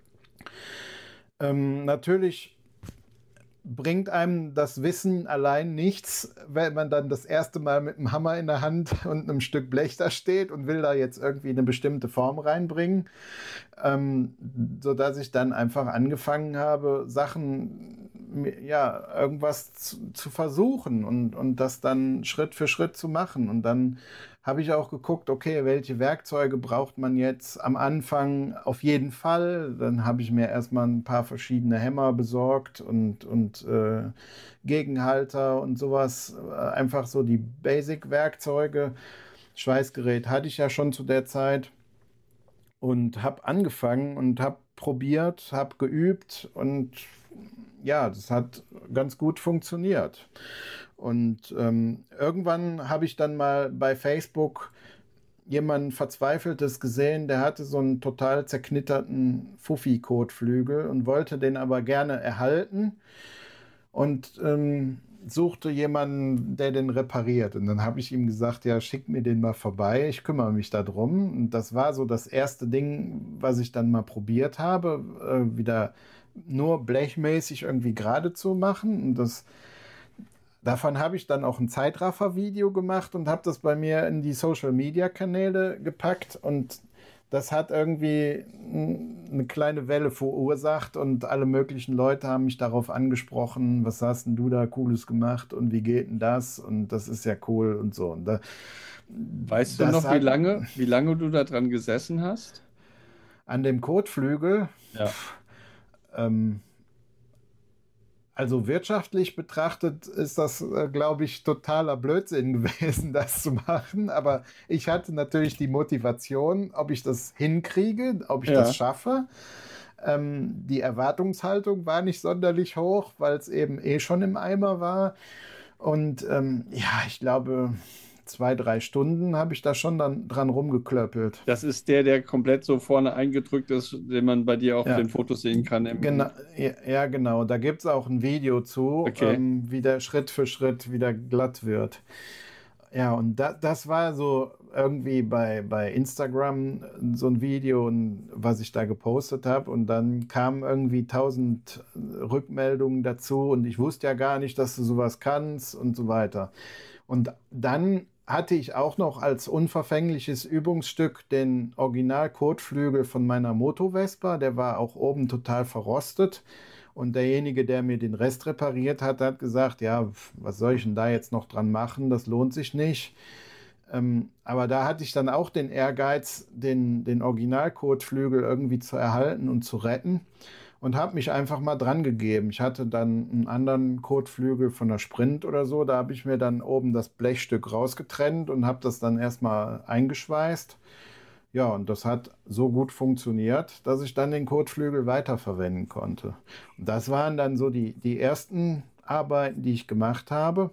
Natürlich bringt einem das Wissen allein nichts, wenn man dann das erste Mal mit einem Hammer in der Hand und einem Stück Blech da steht und will da jetzt irgendwie eine bestimmte Form reinbringen, sodass ich dann einfach angefangen habe, Sachen, ja, irgendwas zu versuchen und das dann Schritt für Schritt zu machen. Und dann habe ich auch geguckt, okay, welche Werkzeuge braucht man jetzt am Anfang auf jeden Fall. Dann habe ich mir erstmal ein paar verschiedene Hämmer besorgt und Gegenhalter und sowas. Einfach so die Basic-Werkzeuge. Schweißgerät hatte ich ja schon zu der Zeit und habe angefangen und habe probiert, habe geübt und ja, das hat ganz gut funktioniert. Und irgendwann habe ich dann mal bei Facebook jemanden Verzweifeltes gesehen, der hatte so einen total zerknitterten Fuffi-Kotflügel und wollte den aber gerne erhalten und suchte jemanden, der den repariert. Und dann habe ich ihm gesagt, ja, schick mir den mal vorbei, ich kümmere mich darum. Und das war so das erste Ding, was ich dann mal probiert habe, wieder nur blechmäßig irgendwie gerade zu machen. Und davon habe ich dann auch ein Zeitraffer-Video gemacht und habe das bei mir in die Social-Media-Kanäle gepackt und das hat irgendwie eine kleine Welle verursacht und alle möglichen Leute haben mich darauf angesprochen, was hast denn du da Cooles gemacht und wie geht denn das und das ist ja cool und so. Und Weißt du noch, wie lange du da dran gesessen hast? An dem Kotflügel? Ja. Also wirtschaftlich betrachtet ist das, glaube ich, totaler Blödsinn gewesen, das zu machen. Aber ich hatte natürlich die Motivation, ob ich das hinkriege, ob ich das schaffe. Die Erwartungshaltung war nicht sonderlich hoch, weil es eben schon im Eimer war. Und ja, ich glaube, 2-3 Stunden habe ich da schon dann dran rumgeklöppelt. Das ist der komplett so vorne eingedrückt ist, den man bei dir auch auf den Fotos sehen kann. Genau, ja, genau. Da gibt es auch ein Video zu, Okay. wie der Schritt für Schritt wieder glatt wird. Ja, und das war so irgendwie bei Instagram so ein Video, was ich da gepostet habe. Und dann kamen irgendwie 1000 Rückmeldungen dazu. Und ich wusste ja gar nicht, dass du sowas kannst und so weiter. Und dann hatte ich auch noch als unverfängliches Übungsstück den Original-Kotflügel von meiner Moto-Vespa. Der war auch oben total verrostet. Und derjenige, der mir den Rest repariert hat, hat gesagt, ja, was soll ich denn da jetzt noch dran machen? Das lohnt sich nicht. Aber da hatte ich dann auch den Ehrgeiz, den Originalkotflügel irgendwie zu erhalten und zu retten und habe mich einfach mal dran gegeben. Ich hatte dann einen anderen Kotflügel von der Sprint oder so, da habe ich mir dann oben das Blechstück rausgetrennt und habe das dann erstmal eingeschweißt. Ja, und das hat so gut funktioniert, dass ich dann den Kotflügel weiterverwenden konnte. Und das waren dann so die ersten Arbeiten, die ich gemacht habe.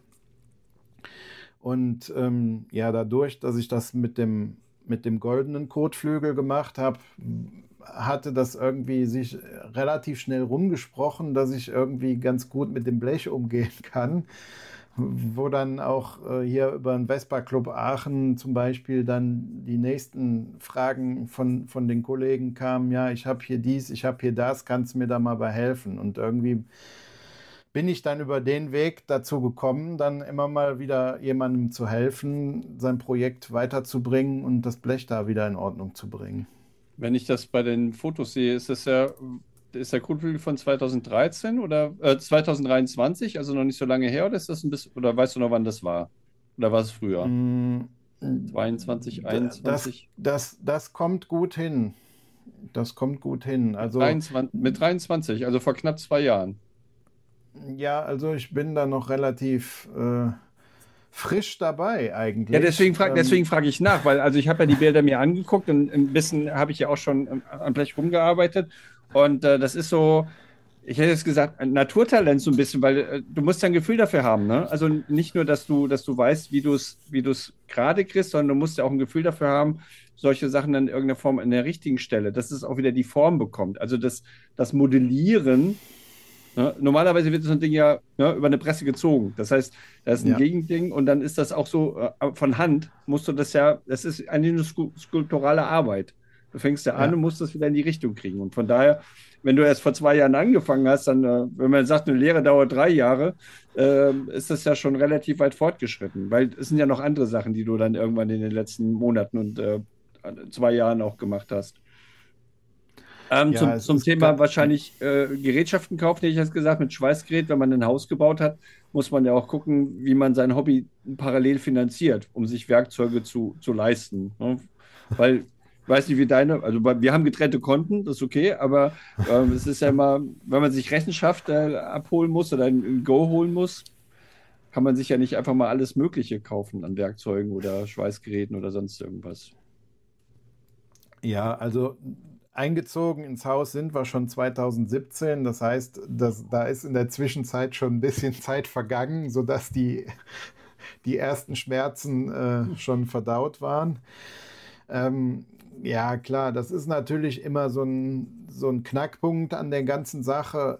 Und ja, dadurch, dass ich das mit dem goldenen Kotflügel gemacht habe, hatte das irgendwie sich relativ schnell rumgesprochen, dass ich irgendwie ganz gut mit dem Blech umgehen kann. Wo dann auch hier über den Vespa Club Aachen zum Beispiel dann die nächsten Fragen von den Kollegen kamen, ja, ich habe hier dies, ich habe hier das, kannst du mir da mal bei helfen? Und irgendwie bin ich dann über den Weg dazu gekommen, dann immer mal wieder jemandem zu helfen, sein Projekt weiterzubringen und das Blech da wieder in Ordnung zu bringen. Wenn ich das bei den Fotos sehe, ist der Kotflügel von 2013 oder 2023, also noch nicht so lange her, oder ist das ein bisschen, oder weißt du noch, wann das war? Oder war es früher? Mm, 22, Das, 21? das kommt gut hin. Das kommt gut hin. Also 23, mit 23, also vor knapp 2 Jahren. ja, also ich bin da noch relativ frisch dabei Ja, eigentlich. deswegen frage ich nach, weil also ich habe ja die Bilder mir angeguckt und ein bisschen habe ich ja auch schon am Blech rumgearbeitet. Und das ist so, ich hätte jetzt gesagt, ein Naturtalent so ein bisschen, weil du musst ja ein Gefühl dafür haben, ne? Also nicht nur, dass du weißt, wie du es gerade kriegst, sondern du musst ja auch ein Gefühl dafür haben, solche Sachen dann in irgendeiner Form an der richtigen Stelle, dass es auch wieder die Form bekommt. Also das Modellieren. Ne? Normalerweise wird so ein Ding ja, über eine Presse gezogen. Das heißt, da ist ein Ja, Gegending und dann ist das auch so von Hand, musst du das ja, das ist eine skulpturale Arbeit. Du fängst ja an ja, und musst das wieder in die Richtung kriegen. Und von daher, wenn du erst vor 2 Jahren angefangen hast, dann, wenn man sagt, eine Lehre dauert 3 Jahre, ist das ja schon relativ weit fortgeschritten, weil es sind ja noch andere Sachen, die du dann irgendwann in den letzten Monaten und 2 Jahren auch gemacht hast. ja, es Zum ist, Thema wahrscheinlich Gerätschaften kaufen, hätte ich jetzt gesagt, mit Schweißgerät, wenn man ein Haus gebaut hat, muss man ja auch gucken, wie man sein Hobby parallel finanziert, um sich Werkzeuge zu leisten. Ne? Weil, ich weiß nicht, wie deine, also wir haben getrennte Konten, das ist okay, aber es ist ja immer, wenn man sich Rechenschaft abholen muss oder ein Go holen muss, kann man sich ja nicht einfach mal alles Mögliche kaufen an Werkzeugen oder Schweißgeräten oder sonst irgendwas. ja, also eingezogen ins Haus sind wir schon 2017. Das heißt, da ist in der Zwischenzeit schon ein bisschen Zeit vergangen, sodass die ersten Schmerzen schon verdaut waren. Ähm, ja, klar, das ist natürlich immer so ein Knackpunkt an der ganzen Sache.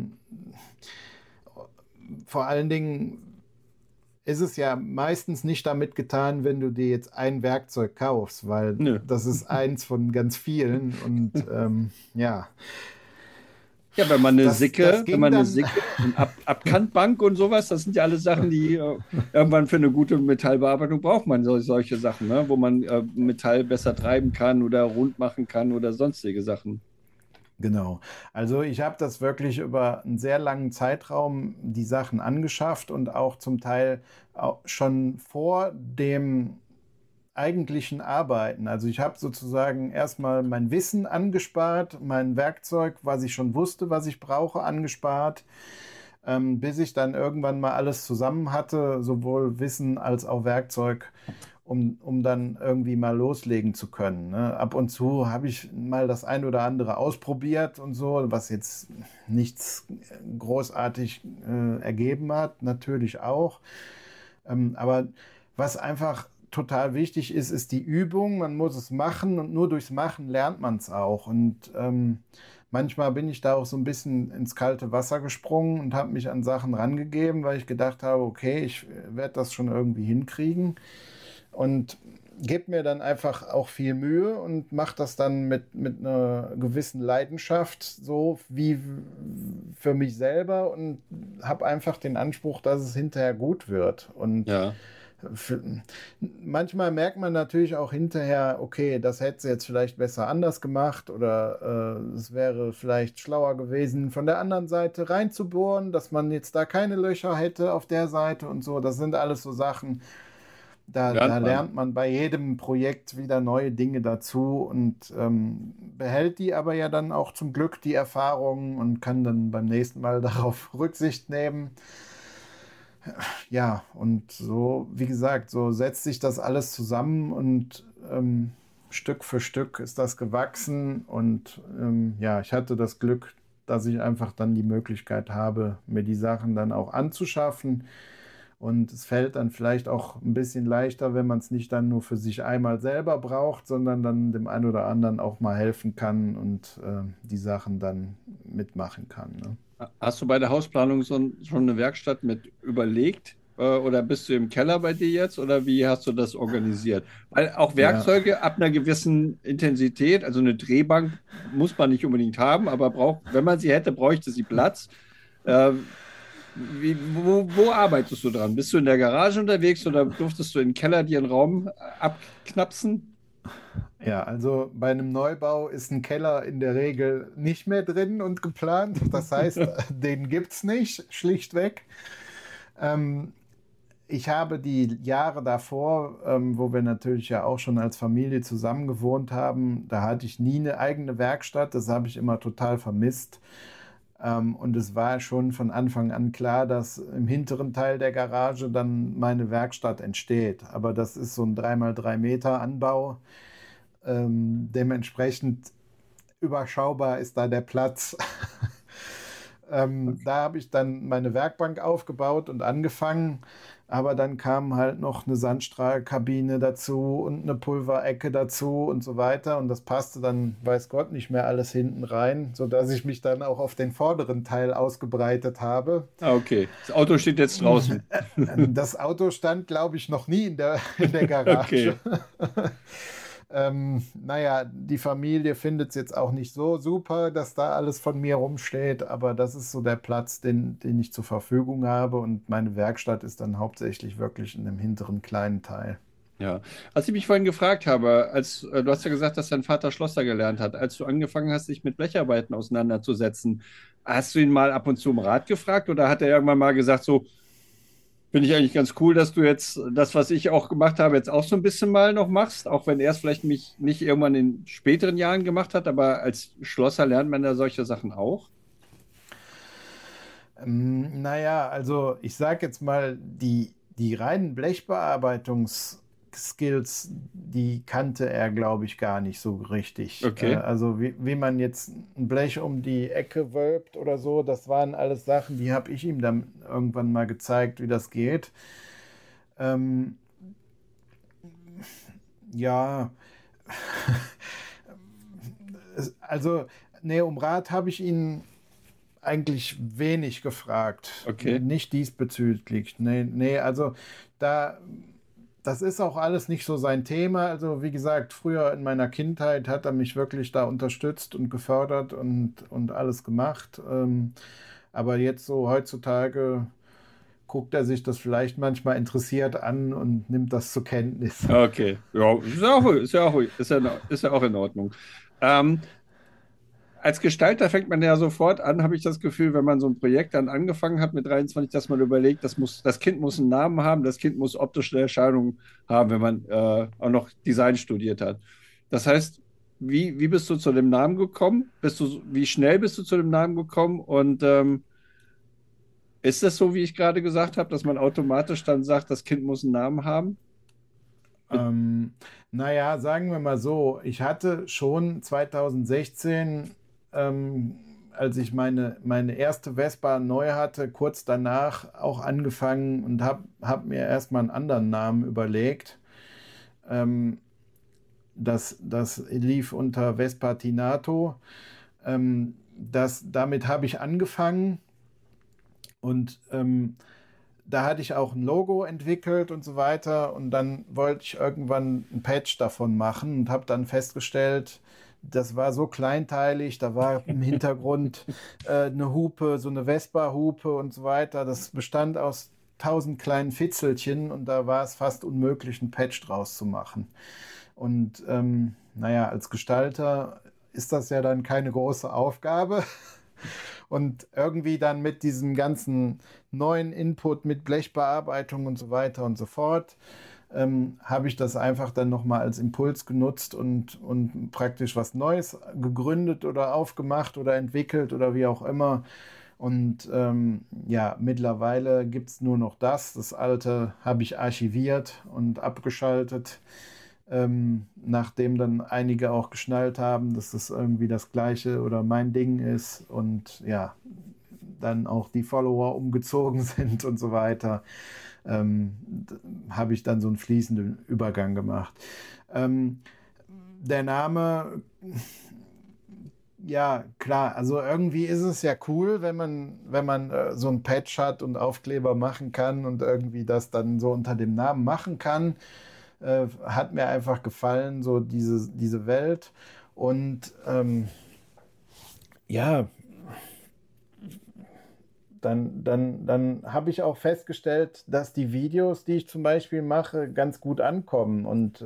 Vor allen Dingen ist es ja meistens nicht damit getan, wenn du dir jetzt ein Werkzeug kaufst, weil Nö. das ist eins von ganz vielen. Und ja, Ja, das Wenn ging man eine dann. Sicke und Abkantbank und sowas, das sind ja alles Sachen, die irgendwann für eine gute Metallbearbeitung braucht man solche Sachen, ne? Wo man Metall besser treiben kann oder rund machen kann oder sonstige Sachen. Genau. Also ich habe das wirklich über einen sehr langen Zeitraum die Sachen angeschafft und auch zum Teil auch schon vor dem eigentlichen Arbeiten. Also ich habe sozusagen erstmal mein Wissen angespart, mein Werkzeug, was ich schon wusste, was ich brauche, angespart, bis ich dann irgendwann mal alles zusammen hatte, sowohl Wissen als auch Werkzeug, um dann irgendwie mal loslegen zu können. Ne? Ab und zu habe ich mal das ein oder andere ausprobiert und so, was jetzt nichts großartig ergeben hat, natürlich auch. Aber was einfach total wichtig ist, ist die Übung. Man muss es machen und nur durchs Machen lernt man es auch. Und manchmal bin ich da auch so ein bisschen ins kalte Wasser gesprungen und habe mich an Sachen rangegeben, weil ich gedacht habe, okay, ich werde das schon irgendwie hinkriegen. Und gebe mir dann einfach auch viel Mühe und mache das dann mit einer gewissen Leidenschaft, so wie für mich selber und habe einfach den Anspruch, dass es hinterher gut wird. Und Ja. für, manchmal merkt man natürlich auch hinterher, okay, das hätte sie jetzt vielleicht besser anders gemacht oder es wäre vielleicht schlauer gewesen, von der anderen Seite reinzubohren, dass man jetzt da keine Löcher hätte auf der Seite und so. Das sind alles so Sachen, Da lernt man. lernt man bei jedem Projekt wieder neue Dinge dazu und behält die aber ja dann auch zum Glück die Erfahrungen und kann dann beim nächsten Mal darauf Rücksicht nehmen. Ja, und so, wie gesagt, so setzt sich das alles zusammen und Stück für Stück ist das gewachsen und ja, ich hatte das Glück, dass ich einfach dann die Möglichkeit habe, mir die Sachen dann auch anzuschaffen. Und es fällt dann vielleicht auch ein bisschen leichter, wenn man es nicht dann nur für sich einmal selber braucht, sondern dann dem einen oder anderen auch mal helfen kann und die Sachen dann mitmachen kann. Ne? Hast du bei der Hausplanung schon eine Werkstatt mit überlegt? Oder bist du im Keller bei dir jetzt? Oder wie hast du das organisiert? Weil auch Ja, Werkzeuge ab einer gewissen Intensität, also eine Drehbank muss man nicht unbedingt haben, aber wenn man sie hätte, bräuchte sie Platz. Äh, wo arbeitest du dran? Bist du in der Garage unterwegs oder durftest du in den Keller dir einen Raum abknapsen? ja, also bei einem Neubau ist ein Keller in der Regel nicht mehr drin und geplant. Das heißt, den gibt es nicht, schlichtweg. Ähm, Ich habe die Jahre davor, wo wir natürlich ja auch schon als Familie zusammen gewohnt haben, da hatte ich nie eine eigene Werkstatt. Das habe ich immer total vermisst. Und es war schon von Anfang an klar, dass im hinteren Teil der Garage dann meine Werkstatt entsteht. Aber das ist so ein 3x3 Meter Anbau. Dementsprechend überschaubar ist da der Platz. Da habe ich dann meine Werkbank aufgebaut und angefangen, aber dann kam halt noch eine Sandstrahlkabine dazu und eine Pulverecke dazu und so weiter und das passte dann, weiß Gott, nicht mehr alles hinten rein, sodass ich mich dann auch auf den vorderen Teil ausgebreitet habe. Ah, okay. Das Auto steht jetzt draußen. Das Auto stand, glaube ich, noch nie in der Garage. Okay. Naja, die Familie findet es jetzt auch nicht so super, dass da alles von mir rumsteht, aber das ist so der Platz, den ich zur Verfügung habe und meine Werkstatt ist dann hauptsächlich wirklich in dem hinteren kleinen Teil. Ja, als ich mich vorhin gefragt habe, du hast ja gesagt, dass dein Vater Schlosser gelernt hat, als du angefangen hast, dich mit Blecharbeiten auseinanderzusetzen, hast du ihn mal ab und zu um Rat gefragt oder hat er irgendwann mal gesagt, so, finde ich eigentlich ganz cool, dass du jetzt das, was ich auch gemacht habe, jetzt auch so ein bisschen mal noch machst, auch wenn er es vielleicht mich nicht irgendwann in späteren Jahren gemacht hat, aber als Schlosser lernt man ja solche Sachen auch. Naja, also ich sage jetzt mal, die reinen Blechbearbeitungsskills, die kannte er, glaube ich, gar nicht so richtig. Okay. Also wie man jetzt ein Blech um die Ecke wölbt oder so, das waren alles Sachen, die habe ich ihm dann irgendwann mal gezeigt, wie das geht. Ähm, ja, also, nee, um Rat habe ich ihn eigentlich wenig gefragt. Okay. Nicht diesbezüglich. Nee, nee, also da, das ist auch alles nicht so sein Thema. Also, wie gesagt, früher in meiner Kindheit hat er mich wirklich da unterstützt und gefördert und alles gemacht. Aber jetzt so heutzutage guckt er sich das vielleicht manchmal interessiert an und nimmt das zur Kenntnis. Okay. Ja, ist ja auch in Ordnung. Ähm, Als Gestalter fängt man ja sofort an, habe ich das Gefühl, wenn man so ein Projekt dann angefangen hat mit 23, dass man überlegt, das Kind muss einen Namen haben, das Kind muss optische Erscheinungen haben, wenn man auch noch Design studiert hat. Das heißt, wie bist du zu dem Namen gekommen? Wie schnell bist du zu dem Namen gekommen? Und ist das so, wie ich gerade gesagt habe, dass man automatisch dann sagt, das Kind muss einen Namen haben? Ähm, naja, sagen wir mal so, ich hatte schon 2016, als ich meine erste Vespa neu hatte, kurz danach auch angefangen und hab mir erstmal einen anderen Namen überlegt. Ähm, das lief unter Vespa Tinato. Damit habe ich angefangen und da hatte ich auch ein Logo entwickelt und so weiter. Und dann wollte ich irgendwann ein Patch davon machen und habe dann festgestellt, das war so kleinteilig, da war im Hintergrund eine Hupe, so eine Vespa-Hupe und so weiter. Das bestand aus 1000 kleinen Fitzelchen und da war es fast unmöglich, ein Patch draus zu machen. Und naja, als Gestalter ist das ja dann keine große Aufgabe. Und irgendwie dann mit diesem ganzen neuen Input, mit Blechbearbeitung und so weiter und so fort, habe ich das einfach dann nochmal als Impuls genutzt und praktisch was Neues gegründet oder aufgemacht oder entwickelt oder wie auch immer. Und ja, mittlerweile gibt es nur noch das. Das alte habe ich archiviert und abgeschaltet, nachdem dann einige auch geschnallt haben, dass das irgendwie das Gleiche oder mein Ding ist und ja, dann auch die Follower umgezogen sind und so weiter, habe ich dann so einen fließenden Übergang gemacht. Ähm, der Name, ja, klar, also irgendwie ist es ja cool, wenn man so ein Patch hat und Aufkleber machen kann und irgendwie das dann so unter dem Namen machen kann. Hat mir einfach gefallen, so diese Welt. Und ja, dann habe ich auch festgestellt, dass die Videos, die ich zum Beispiel mache, ganz gut ankommen und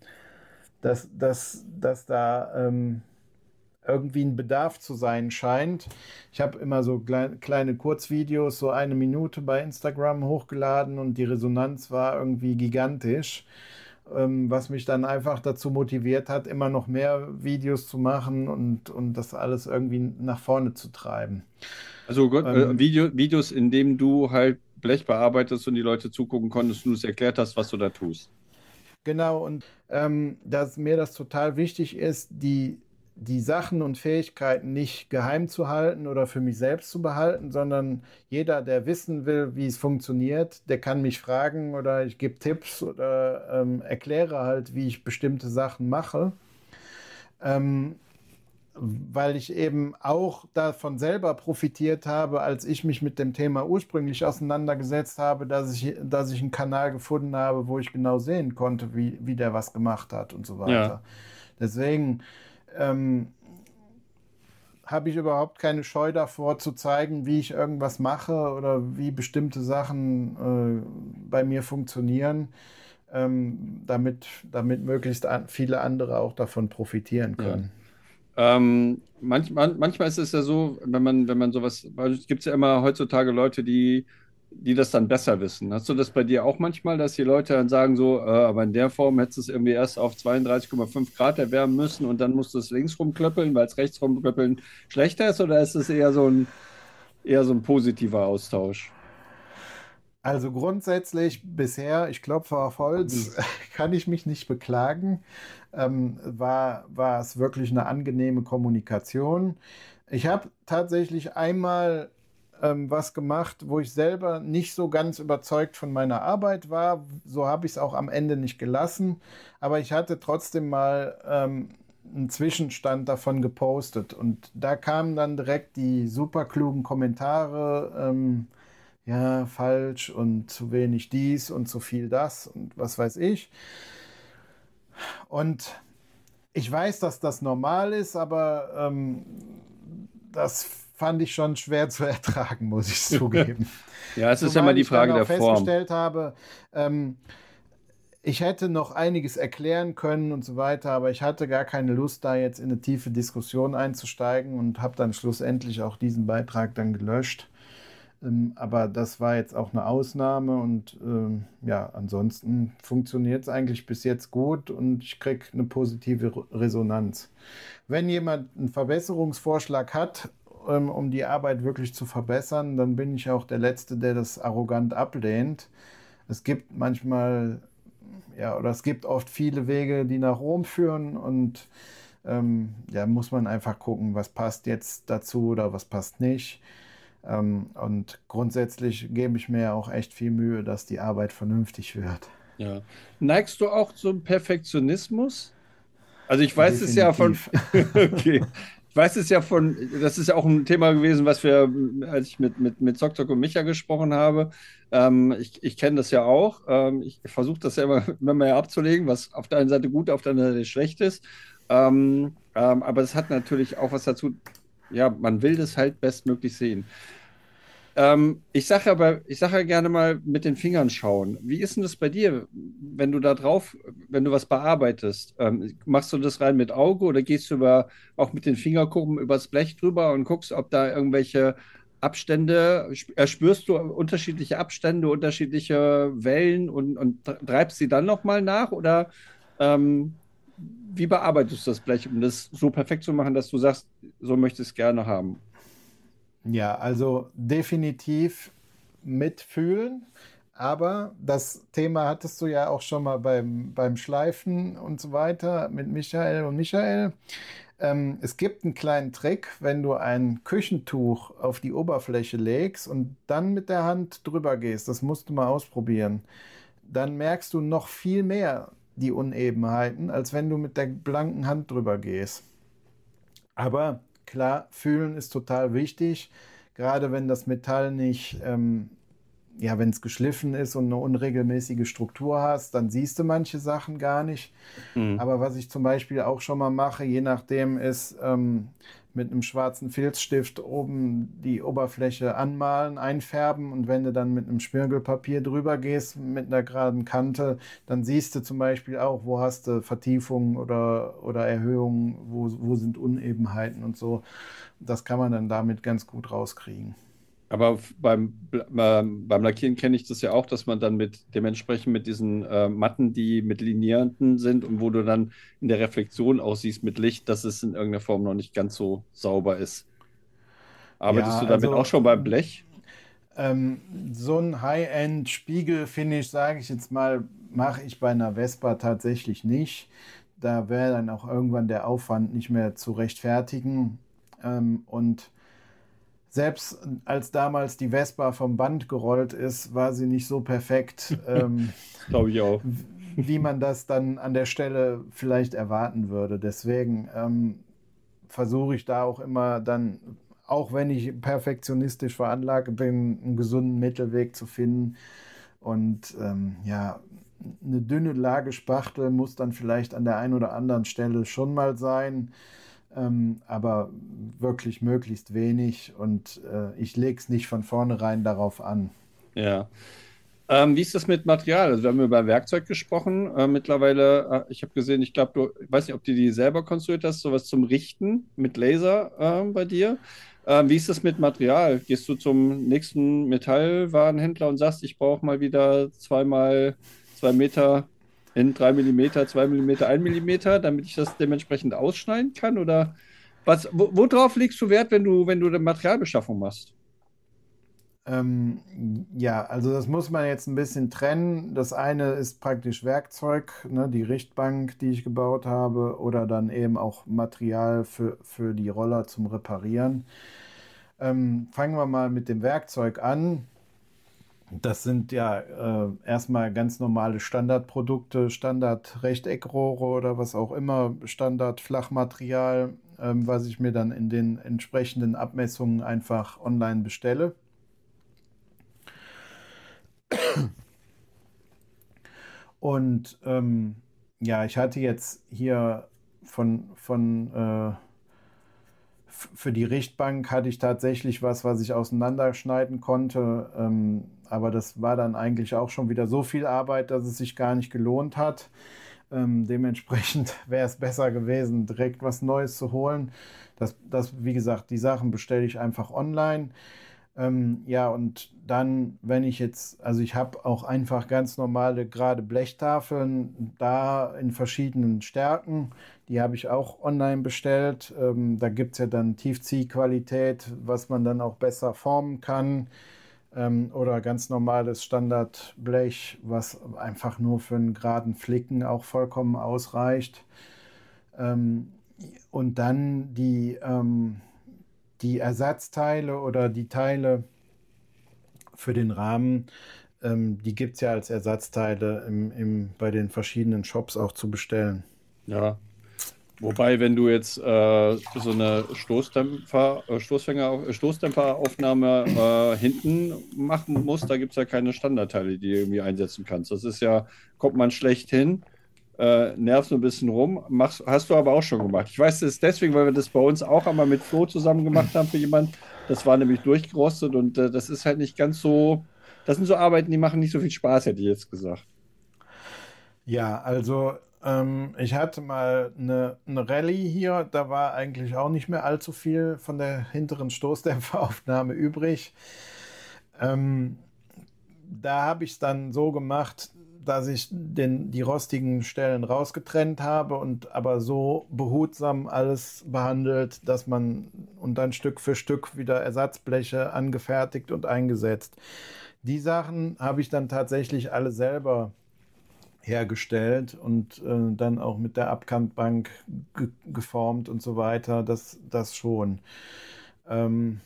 dass da irgendwie ein Bedarf zu sein scheint. Ich habe immer so kleine Kurzvideos, so 1 Minute bei Instagram hochgeladen und die Resonanz war irgendwie gigantisch, was mich dann einfach dazu motiviert hat, immer noch mehr Videos zu machen und das alles irgendwie nach vorne zu treiben. Also Ähm, Videos, in denen du halt Blech bearbeitest und die Leute zugucken konntest und du es erklärt hast, was du da tust. Genau, und dass mir das total wichtig ist, die Sachen und Fähigkeiten nicht geheim zu halten oder für mich selbst zu behalten, sondern jeder, der wissen will, wie es funktioniert, der kann mich fragen oder ich gebe Tipps oder erkläre halt, wie ich bestimmte Sachen mache. Ähm, weil ich eben auch davon selber profitiert habe, als ich mich mit dem Thema ursprünglich auseinandergesetzt habe, dass ich einen Kanal gefunden habe, wo ich genau sehen konnte, wie der was gemacht hat und so Ja. weiter. Deswegen ähm, habe ich überhaupt keine Scheu davor zu zeigen, wie ich irgendwas mache oder wie bestimmte Sachen bei mir funktionieren, damit möglichst viele andere auch davon profitieren Ja. können. Manchmal ist es ja so, wenn man sowas, weil es gibt ja immer heutzutage Leute, die das dann besser wissen. Hast du das bei dir auch manchmal, dass die Leute dann sagen so, aber in der Form hättest du es irgendwie erst auf 32,5 Grad erwärmen müssen und dann musst du es links rumklöppeln, weil es rechts rumklöppeln schlechter ist, oder ist es eher so ein positiver Austausch? Also grundsätzlich bisher, ich klopfe auf Holz, Hm. kann ich mich nicht beklagen. War es wirklich eine angenehme Kommunikation. Ich habe tatsächlich einmal was gemacht, wo ich selber nicht so ganz überzeugt von meiner Arbeit war. So habe ich es auch am Ende nicht gelassen. Aber ich hatte trotzdem mal einen Zwischenstand davon gepostet. Und da kamen dann direkt die super klugen Kommentare. Ja, falsch und zu wenig dies und zu viel das und was weiß ich. Und ich weiß, dass das normal ist, aber das fand ich schon schwer zu ertragen, muss ich zugeben. Ja, es ist ja immer Zumal die ich dann Frage auch der Form. festgestellt habe, ich hätte noch einiges erklären können und so weiter, aber ich hatte gar keine Lust, da jetzt in eine tiefe Diskussion einzusteigen und habe dann schlussendlich auch diesen Beitrag dann gelöscht. Aber das war jetzt auch eine Ausnahme und ja, ansonsten funktioniert es eigentlich bis jetzt gut und ich kriege eine positive Resonanz. Wenn jemand einen Verbesserungsvorschlag hat, um die Arbeit wirklich zu verbessern, dann bin ich auch der Letzte, der das arrogant ablehnt. Es gibt manchmal, ja, oder es gibt oft viele Wege, die nach Rom führen und ja, muss man einfach gucken, was passt jetzt dazu oder was passt nicht. Und grundsätzlich gebe ich mir ja auch echt viel Mühe, dass die Arbeit vernünftig wird. Ja. Neigst du auch zum Perfektionismus? Also ich weiß es ja von, Definitiv. okay, ich weiß es ja von, das ist ja auch ein Thema gewesen, was wir, als ich mit Zok und Micha gesprochen habe. Ich kenne das ja auch. Ich versuche das ja immer mehr abzulegen, was auf der einen Seite gut, auf der anderen Seite schlecht ist. Aber es hat natürlich auch was dazu, ja, man will das halt bestmöglich sehen. Ich sage ja gerne mal mit den Fingern schauen. Wie ist denn das bei dir, wenn du da drauf, wenn du was bearbeitest? Machst du das rein mit Auge oder gehst du auch mit den Fingerkuppen übers Blech drüber und guckst, ob da irgendwelche Abstände, spürst du unterschiedliche Abstände, unterschiedliche Wellen und treibst sie dann nochmal nach? Oder wie bearbeitest du das Blech, um das so perfekt zu machen, dass du sagst, so möchte ich es gerne haben? Ja, also definitiv mitfühlen. Aber das Thema hattest du ja auch schon mal beim Schleifen und so weiter mit Michael und Michael. Es gibt einen kleinen Trick, wenn du ein Küchentuch auf die Oberfläche legst und dann mit der Hand drüber gehst. Das musst du mal ausprobieren. Dann merkst du noch viel mehr die Unebenheiten, als wenn du mit der blanken Hand drüber gehst. Aber klar, fühlen ist total wichtig, gerade wenn das Metall nicht, ja, wenn es geschliffen ist und eine unregelmäßige Struktur hast, dann siehst du manche Sachen gar nicht. Mhm. Aber was ich zum Beispiel auch schon mal mache, je nachdem, ist mit einem schwarzen Filzstift oben die Oberfläche anmalen, einfärben und wenn du dann mit einem Schmirgelpapier drüber gehst, mit einer geraden Kante, dann siehst du zum Beispiel auch, wo hast du Vertiefungen oder Erhöhungen, wo sind Unebenheiten und so. Das kann man dann damit ganz gut rauskriegen. Aber beim Lackieren kenne ich das ja auch, dass man dann dementsprechend mit diesen Matten, die mit Linieranten sind und wo du dann in der Reflexion auch siehst mit Licht, dass es in irgendeiner Form noch nicht ganz so sauber ist. Arbeitest Ja, du damit auch also schon beim Blech? ähm, so ein High-End-Spiegel-Finish, sage ich jetzt mal, mache ich bei einer Vespa tatsächlich nicht. Da wäre dann auch irgendwann der Aufwand nicht mehr zu rechtfertigen. Und selbst als damals die Vespa vom Band gerollt ist, war sie nicht so perfekt, Glaube ich auch. wie man das dann an der Stelle vielleicht erwarten würde. Deswegen versuche ich da auch immer dann, auch wenn ich perfektionistisch veranlagt bin, einen gesunden Mittelweg zu finden. Und ja, eine dünne Lage Spachtel muss dann vielleicht an der einen oder anderen Stelle schon mal sein, aber wirklich möglichst wenig. Und ich lege es nicht von vornherein darauf an. Ja. Wie ist das mit Material? Also wir haben über Werkzeug gesprochen. Mittlerweile, ich habe gesehen, ich glaube, ich weiß nicht, ob du die selber konstruiert hast, sowas zum Richten mit Laser bei dir. Wie ist das mit Material? Gehst du zum nächsten Metallwarenhändler und sagst, ich brauche mal wieder zweimal 2 Meter in 3 mm, 2 mm, 1 mm, damit ich das dementsprechend ausschneiden kann? Oder worauf legst du Wert, wenn du eine Materialbeschaffung machst? Ja, also das muss man jetzt ein bisschen trennen. Das eine ist praktisch Werkzeug, ne, die Richtbank, die ich gebaut habe, oder dann eben auch Material für die Roller zum Reparieren. Fangen wir mal mit dem Werkzeug an. Das sind ja erstmal ganz normale Standardprodukte, Standard-Rechteckrohre oder was auch immer, Standard-Flachmaterial, was ich mir dann in den entsprechenden Abmessungen einfach online bestelle. Und ja, ich hatte jetzt hier für die Richtbank hatte ich tatsächlich was ich auseinanderschneiden konnte. Aber das war dann eigentlich auch schon wieder so viel Arbeit, dass es sich gar nicht gelohnt hat. Dementsprechend wäre es besser gewesen, direkt was Neues zu holen. Wie gesagt, die Sachen bestelle ich einfach online. Ja, und dann, wenn ich jetzt, also ich habe auch einfach ganz normale gerade Blechtafeln da in verschiedenen Stärken. Die habe ich auch online bestellt. Da gibt es ja dann Tiefziehqualität, was man dann auch besser formen kann. Oder ganz normales Standardblech, was einfach nur für einen geraden Flicken auch vollkommen ausreicht. Ähm, und dann die Ersatzteile oder die Teile für den Rahmen, die gibt es ja als Ersatzteile bei den verschiedenen Shops auch zu bestellen. Ja. Wobei, wenn du jetzt so eine Stoßdämpferaufnahme hinten machen musst, da gibt es ja keine Standardteile, die du irgendwie einsetzen kannst. Das ist ja, kommt man schlecht hin, nervst so ein bisschen rum, hast du aber auch schon gemacht. Ich weiß das deswegen, weil wir das bei uns auch einmal mit Flo zusammen gemacht haben für jemanden. Das war nämlich durchgerostet und das ist halt nicht ganz so, das sind so Arbeiten, die machen nicht so viel Spaß, hätte ich jetzt gesagt. Ja, also Ich hatte mal eine Rallye hier, da war eigentlich auch nicht mehr allzu viel von der hinteren Stoßdämpferaufnahme übrig. Ähm, Da habe ich es dann so gemacht, dass ich die rostigen Stellen rausgetrennt habe und aber so behutsam alles behandelt, dass man und dann Stück für Stück wieder Ersatzbleche angefertigt und eingesetzt. Die Sachen habe ich dann tatsächlich alle selber hergestellt und dann auch mit der Abkantbank geformt und so weiter. Das schon. Ähm,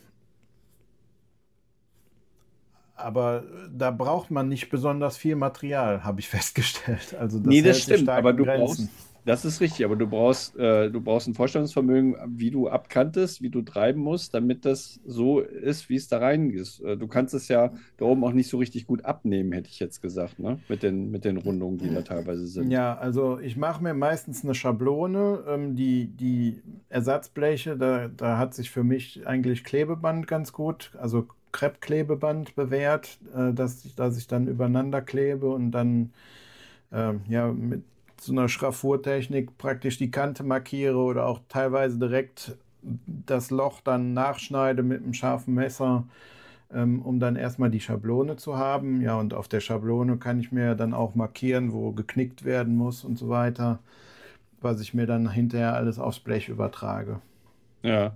aber da braucht man nicht besonders viel Material, habe ich festgestellt. Also Nee, das das hält sich stimmt, stark aber in Grenzen. das ist richtig, aber du brauchst ein Vorstellungsvermögen, wie du abkantest, wie du treiben musst, damit das so ist, wie es da rein ist. Du kannst es ja da oben auch nicht so richtig gut abnehmen, hätte ich jetzt gesagt, ne? Mit den Rundungen, die da teilweise sind. Ja, also ich mache mir meistens eine Schablone. Die Ersatzbleche, da hat sich für mich eigentlich Klebeband ganz gut, also Kreppklebeband bewährt, dass ich dann übereinander klebe und dann ja, mit so einer Schraffurtechnik praktisch die Kante markiere oder auch teilweise direkt das Loch dann nachschneide mit einem scharfen Messer, um dann erstmal die Schablone zu haben. Ja, und auf der Schablone kann ich mir dann auch markieren, wo geknickt werden muss und so weiter, was ich mir dann hinterher alles aufs Blech übertrage. Ja.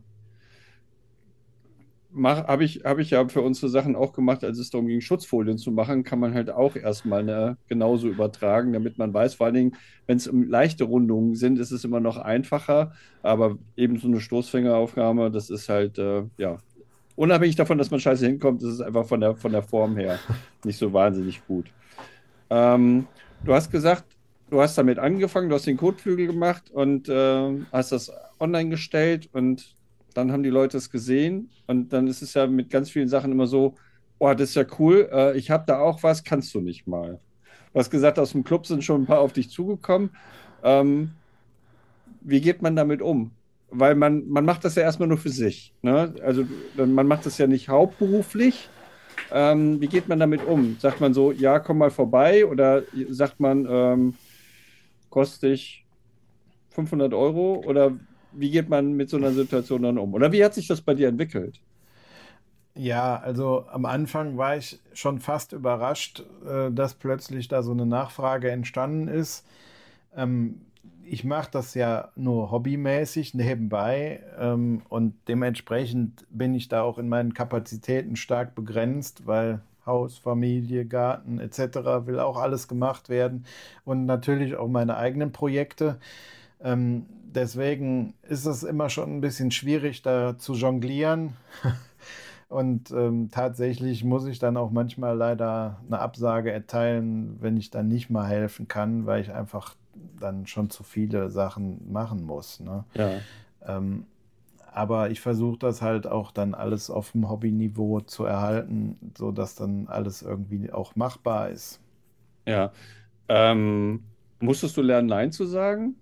Hab ich ja für unsere Sachen auch gemacht, als es darum ging, Schutzfolien zu machen, kann man halt auch erstmal genauso übertragen, damit man weiß, vor allen Dingen, wenn es um leichte Rundungen sind, ist es immer noch einfacher, aber eben so eine Stoßfängeraufnahme, das ist halt, ja, unabhängig davon, dass man scheiße hinkommt, ist es einfach von der Form her nicht so wahnsinnig gut. Du hast gesagt, du hast damit angefangen, du hast den Kotflügel gemacht und hast das online gestellt und dann haben die Leute es gesehen und dann ist es ja mit ganz vielen Sachen immer so, oh, das ist ja cool, ich habe da auch was, kannst du nicht mal. Du hast gesagt, aus dem Club sind schon ein paar auf dich zugekommen. Ähm, Wie geht man damit um? Weil man macht das ja erstmal nur für sich. Ne? Also man macht das ja nicht hauptberuflich. Wie geht man damit um? Sagt man so, ja, komm mal vorbei oder sagt man, kostet dich 500 € oder wie geht man mit so einer Situation dann um? Oder wie hat sich das bei dir entwickelt? Ja, also am Anfang war ich schon fast überrascht, dass plötzlich da so eine Nachfrage entstanden ist. Ähm, Ich mache das ja nur hobbymäßig nebenbei und dementsprechend bin ich da auch in meinen Kapazitäten stark begrenzt, weil Haus, Familie, Garten etc. will auch alles gemacht werden und natürlich auch meine eigenen Projekte. Deswegen ist es immer schon ein bisschen schwierig, da zu jonglieren. Und tatsächlich muss ich dann auch manchmal leider eine Absage erteilen, wenn ich dann nicht mal helfen kann, weil ich einfach dann schon zu viele Sachen machen muss. Ne? Ja, Ähm, aber ich versuche das halt auch dann alles auf dem Hobbyniveau zu erhalten, sodass dann alles irgendwie auch machbar ist. ja. Musstest du lernen, Nein zu sagen?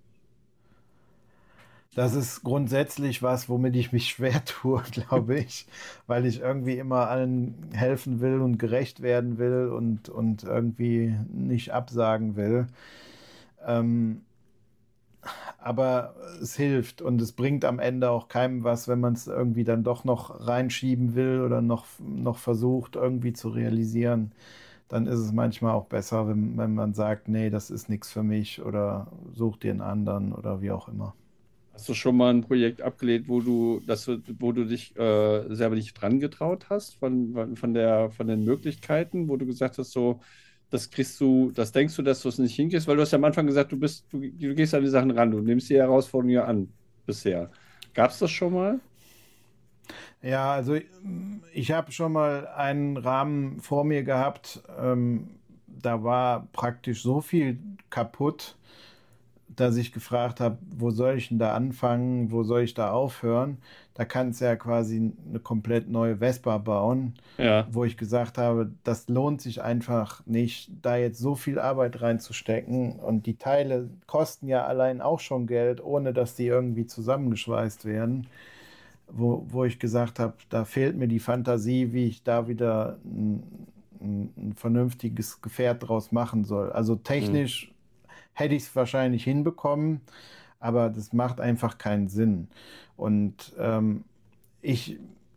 Das ist grundsätzlich was, womit ich mich schwer tue, glaube ich, weil ich irgendwie immer allen helfen will und gerecht werden will und irgendwie nicht absagen will. Ähm, aber es hilft und es bringt am Ende auch keinem was, wenn man es irgendwie dann doch noch reinschieben will oder noch versucht irgendwie zu realisieren. Dann ist es manchmal auch besser, wenn man sagt, nee, das ist nichts für mich oder such dir einen anderen oder wie auch immer. Hast du schon mal ein Projekt abgelehnt, wo du dich selber nicht dran getraut hast von den Möglichkeiten, wo du gesagt hast, so, das denkst du, dass du es nicht hinkriegst, weil du hast ja am Anfang gesagt, du gehst an die Sachen ran, du nimmst die Herausforderung ja an bisher. Gab es das schon mal? Ja, also ich habe schon mal einen Rahmen vor mir gehabt, da war praktisch so viel kaputt, dass ich gefragt habe, wo soll ich denn da anfangen, wo soll ich da aufhören? Da kannst du ja quasi eine komplett neue Vespa bauen, Ja, wo ich gesagt habe, das lohnt sich einfach nicht, da jetzt so viel Arbeit reinzustecken und die Teile kosten ja allein auch schon Geld, ohne dass die irgendwie zusammengeschweißt werden, wo ich gesagt habe, da fehlt mir die Fantasie, wie ich da wieder ein vernünftiges Gefährt draus machen soll. Also hm. technisch hätte ich es wahrscheinlich hinbekommen, aber das macht einfach keinen Sinn. Und ich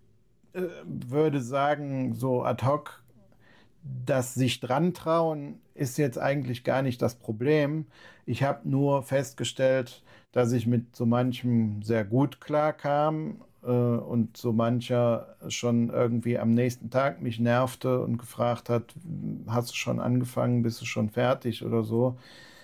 würde sagen, so ad hoc, das sich dran trauen ist jetzt eigentlich gar nicht das Problem. Ich habe nur festgestellt, dass ich mit so manchem sehr gut klarkam und so mancher schon irgendwie am nächsten Tag mich nervte und gefragt hat, hast du schon angefangen, bist du schon fertig oder so.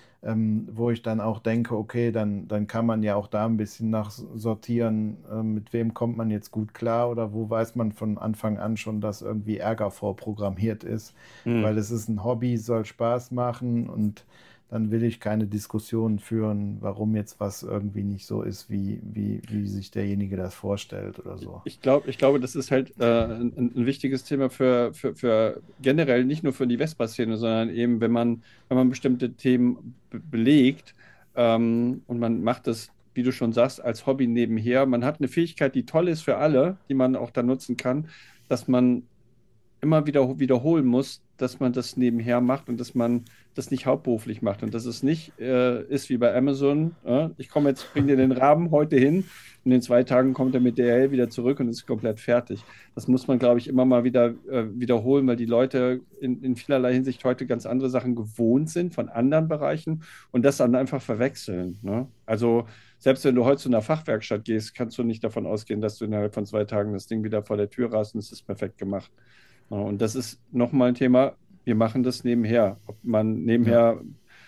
Wo ich dann auch denke, okay, dann kann man ja auch da ein bisschen nachsortieren, mit wem kommt man jetzt gut klar oder wo weiß man von Anfang an schon, dass irgendwie Ärger vorprogrammiert ist, Hm. weil es ist ein Hobby, soll Spaß machen und dann will ich keine Diskussion führen, warum jetzt was irgendwie nicht so ist, wie sich derjenige das vorstellt oder so. Ich glaube, das ist halt ein wichtiges Thema für generell nicht nur für die Vespa-Szene, sondern eben, wenn man bestimmte Themen belegt und man macht das, wie du schon sagst, als Hobby nebenher. Man hat eine Fähigkeit, die toll ist für alle, die man auch da nutzen kann, dass man immer wieder wiederholen muss, dass man das nebenher macht und dass man das nicht hauptberuflich macht und dass es nicht ist wie bei Amazon. Ich komme jetzt, bring dir den Rahmen heute hin und in 2 Tagen kommt er mit DHL wieder zurück und ist komplett fertig. Das muss man, glaube ich, immer mal wieder wiederholen, weil die Leute in vielerlei Hinsicht heute ganz andere Sachen gewohnt sind von anderen Bereichen und das dann einfach verwechseln. Ne? Also selbst wenn du heute zu einer Fachwerkstatt gehst, kannst du nicht davon ausgehen, dass du innerhalb von 2 Tagen das Ding wieder vor der Tür hast und es ist perfekt gemacht. Ja, und das ist nochmal ein Thema, wir machen das nebenher. Ob man Ja. nebenher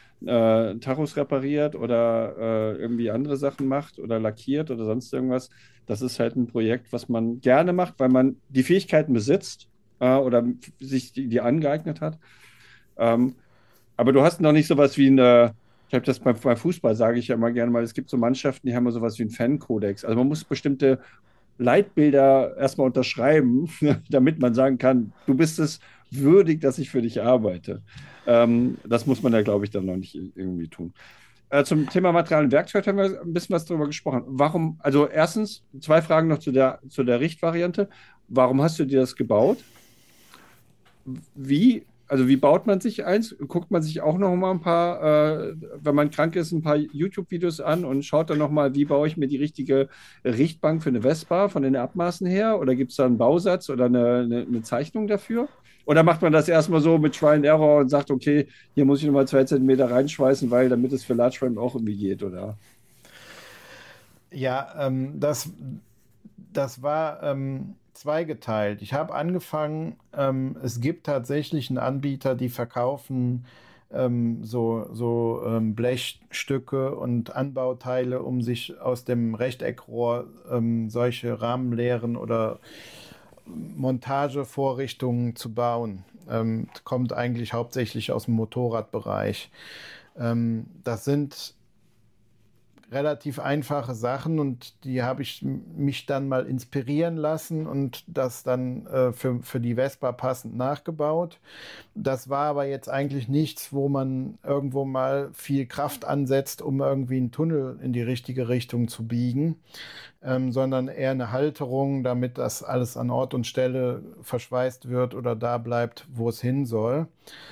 Tachos repariert oder irgendwie andere Sachen macht oder lackiert oder sonst irgendwas, das ist halt ein Projekt, was man gerne macht, weil man die Fähigkeiten besitzt oder sich die angeeignet hat. Ähm, aber du hast noch nicht sowas wie eine, ich habe das beim Fußball, sage ich ja immer gerne mal, es gibt so Mannschaften, die haben so sowas wie einen Fan-Kodex. Also man muss bestimmte Leitbilder erstmal unterschreiben, damit man sagen kann, du bist es würdig, dass ich für dich arbeite. Das muss man ja, glaube ich, dann noch nicht irgendwie tun. Zum Thema Material und Werkzeug haben wir ein bisschen was drüber gesprochen. Warum, also erstens, 2 Fragen noch zu der Richtvariante. Warum hast du dir das gebaut? Also wie baut man sich eins? Guckt man sich auch noch mal ein paar, wenn man krank ist, ein paar YouTube-Videos an und schaut dann noch mal, wie baue ich mir die richtige Richtbank für eine Vespa von den Abmaßen her? Oder gibt es da einen Bausatz oder eine Zeichnung dafür? Oder macht man das erstmal so mit Try and Error und sagt, okay, hier muss ich nochmal 2 Zentimeter reinschweißen, weil damit es für Large Frame auch irgendwie geht, oder? Ja, das war zweigeteilt. Ich habe angefangen, es gibt tatsächlich einen Anbieter, die verkaufen Blechstücke und Anbauteile, um sich aus dem Rechteckrohr solche Rahmenlehren oder Montagevorrichtungen zu bauen. Kommt eigentlich hauptsächlich aus dem Motorradbereich. Das sind relativ einfache Sachen und die habe ich mich dann mal inspirieren lassen und das dann für die Vespa passend nachgebaut. Das war aber jetzt eigentlich nichts, wo man irgendwo mal viel Kraft ansetzt, um irgendwie einen Tunnel in die richtige Richtung zu biegen, sondern eher eine Halterung, damit das alles an Ort und Stelle verschweißt wird oder da bleibt, wo es hin soll.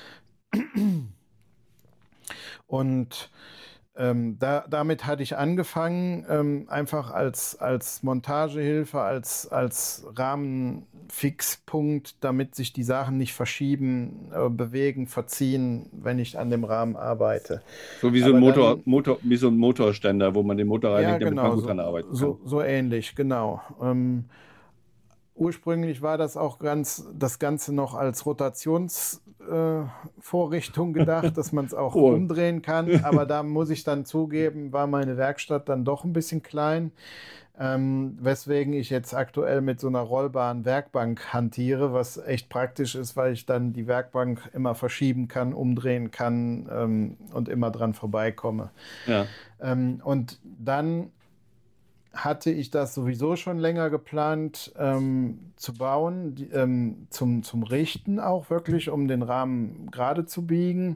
Und damit hatte ich angefangen, einfach als Montagehilfe, als Rahmenfixpunkt, damit sich die Sachen nicht verschieben, bewegen, verziehen, wenn ich an dem Rahmen arbeite. So wie so ein Aber dann, Wie so ein Motorständer, wo man den Motor ja, reinlegt, damit man genau, gut dran arbeiten kann. so ähnlich, genau. Ursprünglich war das Ganze noch als Rotationsvorrichtung gedacht, dass man es auch Cool. umdrehen kann. Aber da muss ich dann zugeben, war meine Werkstatt dann doch ein bisschen klein, weswegen ich jetzt aktuell mit so einer rollbaren Werkbank hantiere, was echt praktisch ist, weil ich dann die Werkbank immer verschieben kann, umdrehen kann, und immer dran vorbeikomme. Ja. Und dann hatte ich das sowieso schon länger geplant zu bauen, zum Richten auch wirklich, um den Rahmen gerade zu biegen.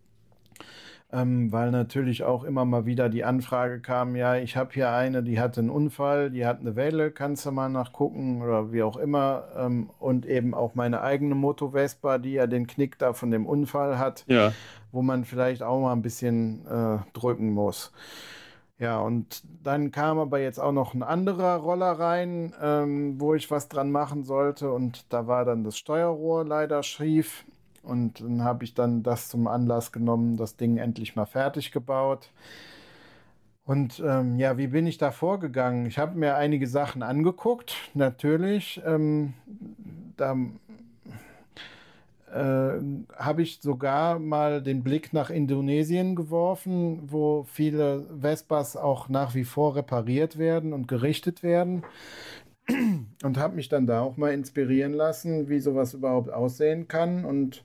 Weil natürlich auch immer mal wieder die Anfrage kam, ja, ich habe hier eine, die hatte einen Unfall, die hat eine Welle, kannst du mal nachgucken oder wie auch immer. Und eben auch meine eigene Moto Vespa, die ja den Knick da von dem Unfall hat. Ja. wo man vielleicht auch mal ein bisschen drücken muss. Ja, und dann kam aber jetzt auch noch ein anderer Roller rein, wo ich was dran machen sollte. Und da war dann das Steuerrohr leider schief. Und dann habe ich dann das zum Anlass genommen, das Ding endlich mal fertig gebaut. Und ja, wie bin ich da vorgegangen? Ich habe mir einige Sachen angeguckt, natürlich. Da habe ich sogar mal den Blick nach Indonesien geworfen, wo viele Vespas auch nach wie vor repariert werden und gerichtet werden. Und habe mich dann da auch mal inspirieren lassen, wie sowas überhaupt aussehen kann. Und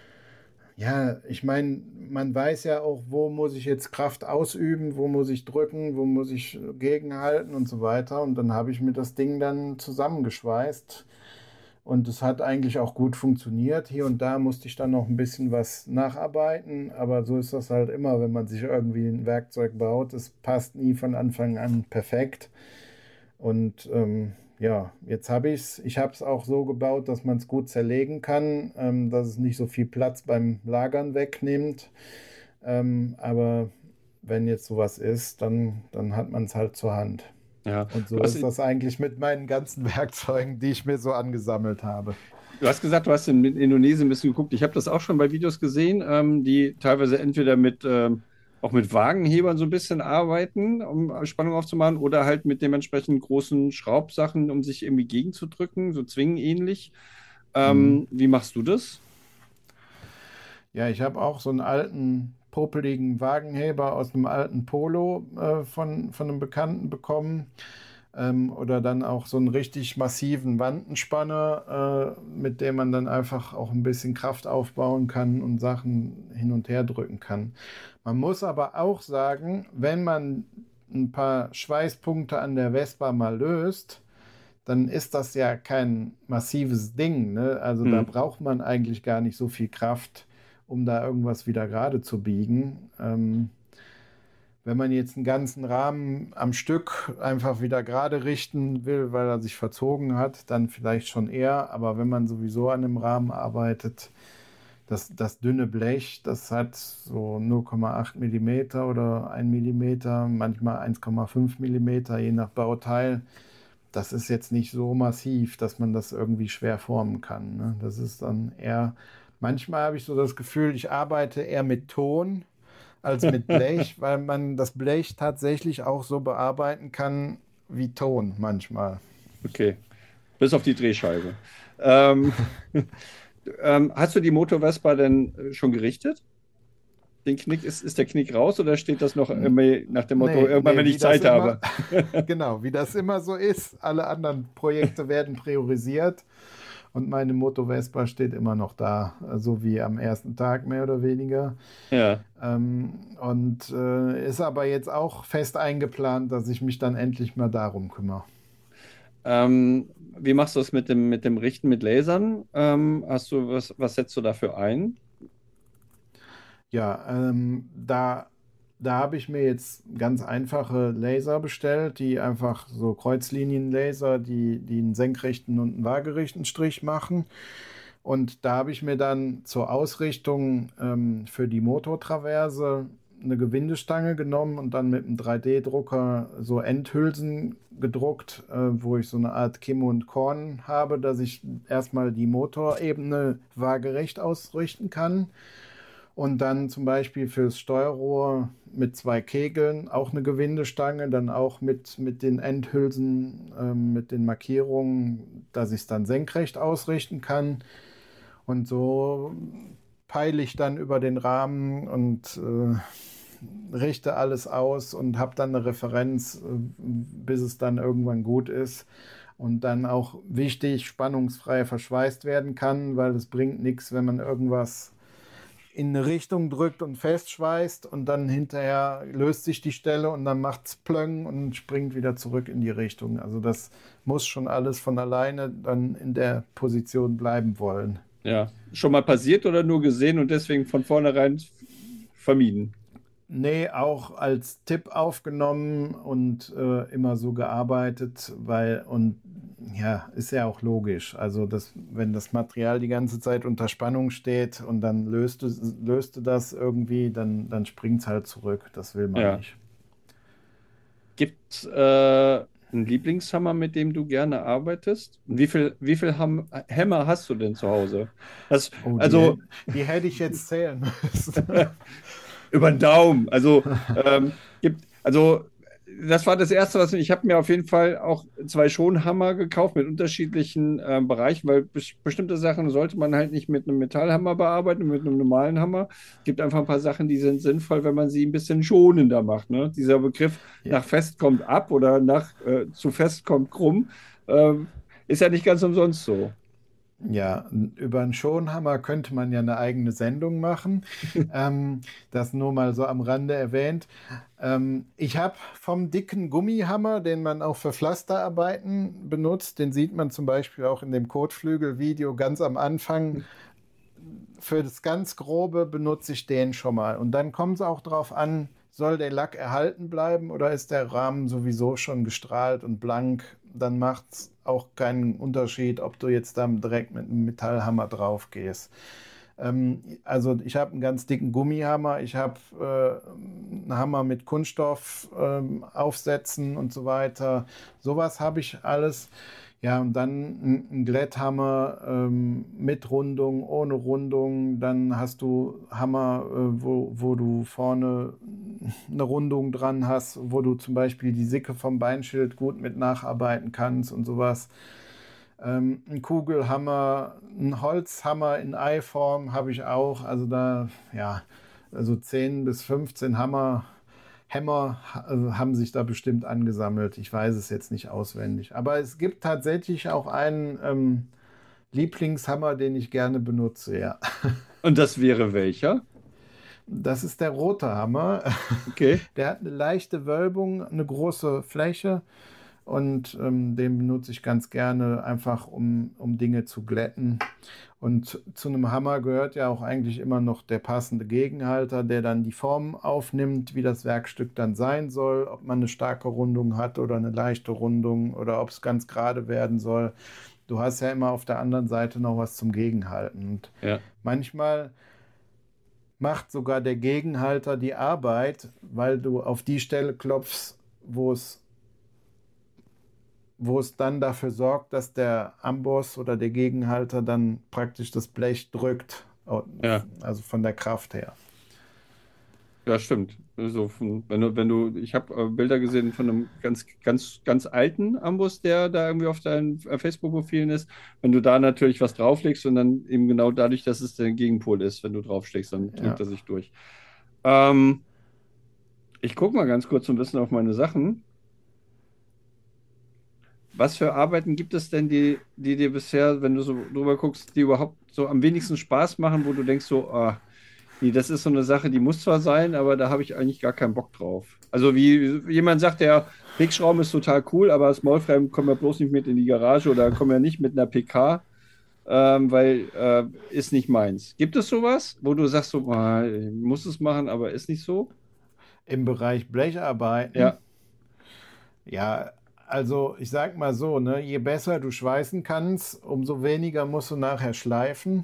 ja, ich meine, man weiß ja auch, wo muss ich jetzt Kraft ausüben, wo muss ich drücken, wo muss ich gegenhalten und so weiter. Und dann habe ich mir das Ding dann zusammengeschweißt. Und es hat eigentlich auch gut funktioniert. Hier und da musste ich dann noch ein bisschen was nacharbeiten. Aber so ist das halt immer, wenn man sich irgendwie ein Werkzeug baut. Es passt nie von Anfang an perfekt. Und ja, jetzt habe ich es. Ich habe es auch so gebaut, dass man es gut zerlegen kann, dass es nicht so viel Platz beim Lagern wegnimmt. Aber wenn jetzt sowas ist, dann hat man es halt zur Hand. Ja, Und so ist das eigentlich mit meinen ganzen Werkzeugen, die ich mir so angesammelt habe. du hast gesagt, du hast in Indonesien ein bisschen geguckt. Ich habe das auch schon bei Videos gesehen, die teilweise entweder auch mit Wagenhebern so ein bisschen arbeiten, um Spannung aufzumachen, oder halt mit dementsprechend großen Schraubsachen, um sich irgendwie gegenzudrücken, so zwingenähnlich. Mhm. Wie machst du das? Ja, ich habe auch so einen alten, popeligen Wagenheber aus einem alten Polo von einem Bekannten bekommen. Oder dann auch so einen richtig massiven Wandenspanner, mit dem man dann einfach auch ein bisschen Kraft aufbauen kann und Sachen hin und her drücken kann. Man muss aber auch sagen, wenn man ein paar Schweißpunkte an der Vespa mal löst, dann ist das ja kein massives Ding, ne? Also da Hm. braucht man eigentlich gar nicht so viel Kraft, um da irgendwas wieder gerade zu biegen. Wenn man jetzt einen ganzen Rahmen am Stück einfach wieder gerade richten will, weil er sich verzogen hat, dann vielleicht schon eher. Aber wenn man sowieso an einem Rahmen arbeitet, das dünne Blech, das hat so 0,8 Millimeter oder 1 Millimeter, manchmal 1,5 Millimeter, je nach Bauteil. Das ist jetzt nicht so massiv, dass man das irgendwie schwer formen kann, ne? Das ist dann eher, manchmal habe ich so das Gefühl, ich arbeite eher mit Ton als mit Blech, weil man das Blech tatsächlich auch so bearbeiten kann wie Ton manchmal. Okay, bis auf die Drehscheibe. Ähm, hast du die Motor Vespa denn schon gerichtet? Den Knick, ist der Knick raus oder steht das noch N- immer nach dem Motto, Nee, irgendwann, nee, wenn wie ich das Zeit immer, habe? genau, wie das immer so ist. Alle anderen Projekte werden priorisiert und meine Moto Vespa steht immer noch da, so wie am ersten Tag mehr oder weniger. Ja. Und ist aber jetzt auch fest eingeplant, dass ich mich dann endlich mal darum kümmere. Wie machst du das mit dem Richten mit Lasern? Was setzt du dafür ein? Ja, da habe ich mir jetzt ganz einfache Laser bestellt, die einfach so Kreuzlinienlaser, die einen senkrechten und einen waagerechten Strich machen. Und da habe ich mir dann zur Ausrichtung für die Motortraverse eine Gewindestange genommen und dann mit einem 3D-Drucker so Endhülsen gedruckt, wo ich so eine Art Kim und Korn habe, dass ich erstmal die Motorebene waagerecht ausrichten kann. Und dann zum Beispiel fürs Steuerrohr mit zwei Kegeln auch eine Gewindestange, dann auch mit den Endhülsen, mit den Markierungen, dass ich es dann senkrecht ausrichten kann. Und so peile ich dann über den Rahmen und richte alles aus und habe dann eine Referenz, bis es dann irgendwann gut ist. Und dann auch wichtig, spannungsfrei verschweißt werden kann, weil es bringt nichts, wenn man irgendwas in eine Richtung drückt und festschweißt und dann hinterher löst sich die Stelle und dann macht es Plöng und springt wieder zurück in die Richtung. Also das muss schon alles von alleine dann in der Position bleiben wollen. Ja. Schon mal passiert oder nur gesehen und deswegen von vornherein vermieden? Nee, auch als Tipp aufgenommen und immer so gearbeitet, weil und Ja, ist ja auch logisch. Also, wenn das Material die ganze Zeit unter Spannung steht und dann löst du das irgendwie, dann springt es halt zurück. Das will man Ja. nicht. Gibt es einen Lieblingshammer, mit dem du gerne arbeitest? Und wie viel Hämmer hast du denn zu Hause? Oh, Also die hätte ich jetzt zählen müssen. über den Daumen. Also das war das Erste, ich habe mir auf jeden Fall auch zwei Schonhammer gekauft mit unterschiedlichen Bereichen, weil bestimmte Sachen sollte man halt nicht mit einem Metallhammer bearbeiten, mit einem normalen Hammer. Es gibt einfach ein paar Sachen, die sind sinnvoll, wenn man sie ein bisschen schonender macht. Ne? Dieser Begriff Ja. nach fest kommt ab oder nach zu fest kommt krumm, ist ja nicht ganz umsonst so. Ja, über einen Schonhammer könnte man ja eine eigene Sendung machen. Ähm, Das nur mal so am Rande erwähnt. Ich habe vom dicken Gummihammer, den man auch für Pflasterarbeiten benutzt, den sieht man zum Beispiel auch in dem Kotflügel-Video ganz am Anfang. Für das ganz Grobe benutze ich den schon mal. Und dann kommt es auch darauf an, soll der Lack erhalten bleiben oder ist der Rahmen sowieso schon gestrahlt und blank? Dann macht es auch keinen Unterschied, ob du jetzt dann direkt mit einem Metallhammer drauf gehst. Also ich habe einen ganz dicken Gummihammer, ich habe einen Hammer mit Kunststoff Aufsätzen und so weiter. Sowas habe ich alles. Ja, und dann ein Glätthammer mit Rundung, ohne Rundung. Dann hast du Hammer, wo du vorne eine Rundung dran hast, wo du zum Beispiel die Sicke vom Beinschild gut mit nacharbeiten kannst und sowas. Ein Kugelhammer, ein Holzhammer in Eiform habe ich auch. Also ja, also 10 bis 15 Hämmer haben sich da bestimmt angesammelt. Ich weiß es jetzt nicht auswendig. Aber es gibt tatsächlich auch einen Lieblingshammer, den ich gerne benutze, ja. Und das wäre welcher? Das ist der rote Hammer. Okay. Der hat eine leichte Wölbung, eine große Fläche und den benutze ich ganz gerne einfach, um Dinge zu glätten. Und zu einem Hammer gehört ja auch eigentlich immer noch der passende Gegenhalter, der dann die Form aufnimmt, wie das Werkstück dann sein soll, ob man eine starke Rundung hat oder eine leichte Rundung oder ob es ganz gerade werden soll. Du hast ja immer auf der anderen Seite noch was zum Gegenhalten. Und Ja. manchmal macht sogar der Gegenhalter die Arbeit, weil du auf die Stelle klopfst, wo es dann dafür sorgt, dass der Amboss oder der Gegenhalter dann praktisch das Blech drückt, Ja. also von der Kraft her. Ja, stimmt. Wenn du, ich habe Bilder gesehen von einem ganz, ganz, ganz alten Amboss, der da irgendwie auf deinen Facebook-Profilen ist. Wenn du da natürlich was drauflegst und dann eben genau dadurch, dass es der Gegenpol ist, wenn du draufschlägst, dann drückt Ja. er sich durch. Ähm, Ich gucke mal ganz kurz so ein bisschen auf meine Sachen. Was für Arbeiten gibt es denn, die dir bisher, wenn du so drüber guckst, die überhaupt so am wenigsten Spaß machen, wo du denkst so, ah, nee, das ist so eine Sache, die muss zwar sein, aber da habe ich eigentlich gar keinen Bock drauf. Also wie jemand sagt, der Wegschrauben ist total cool, aber Smallframe kommen wir bloß nicht mit in die Garage oder kommen wir nicht mit einer PK, weil ist nicht meins. Gibt es sowas, wo du sagst so, ah, ich muss es machen, aber ist nicht so? Im Bereich Blecharbeiten, Ja, ja, also ich sag mal so, ne, je besser du schweißen kannst, umso weniger musst du nachher schleifen.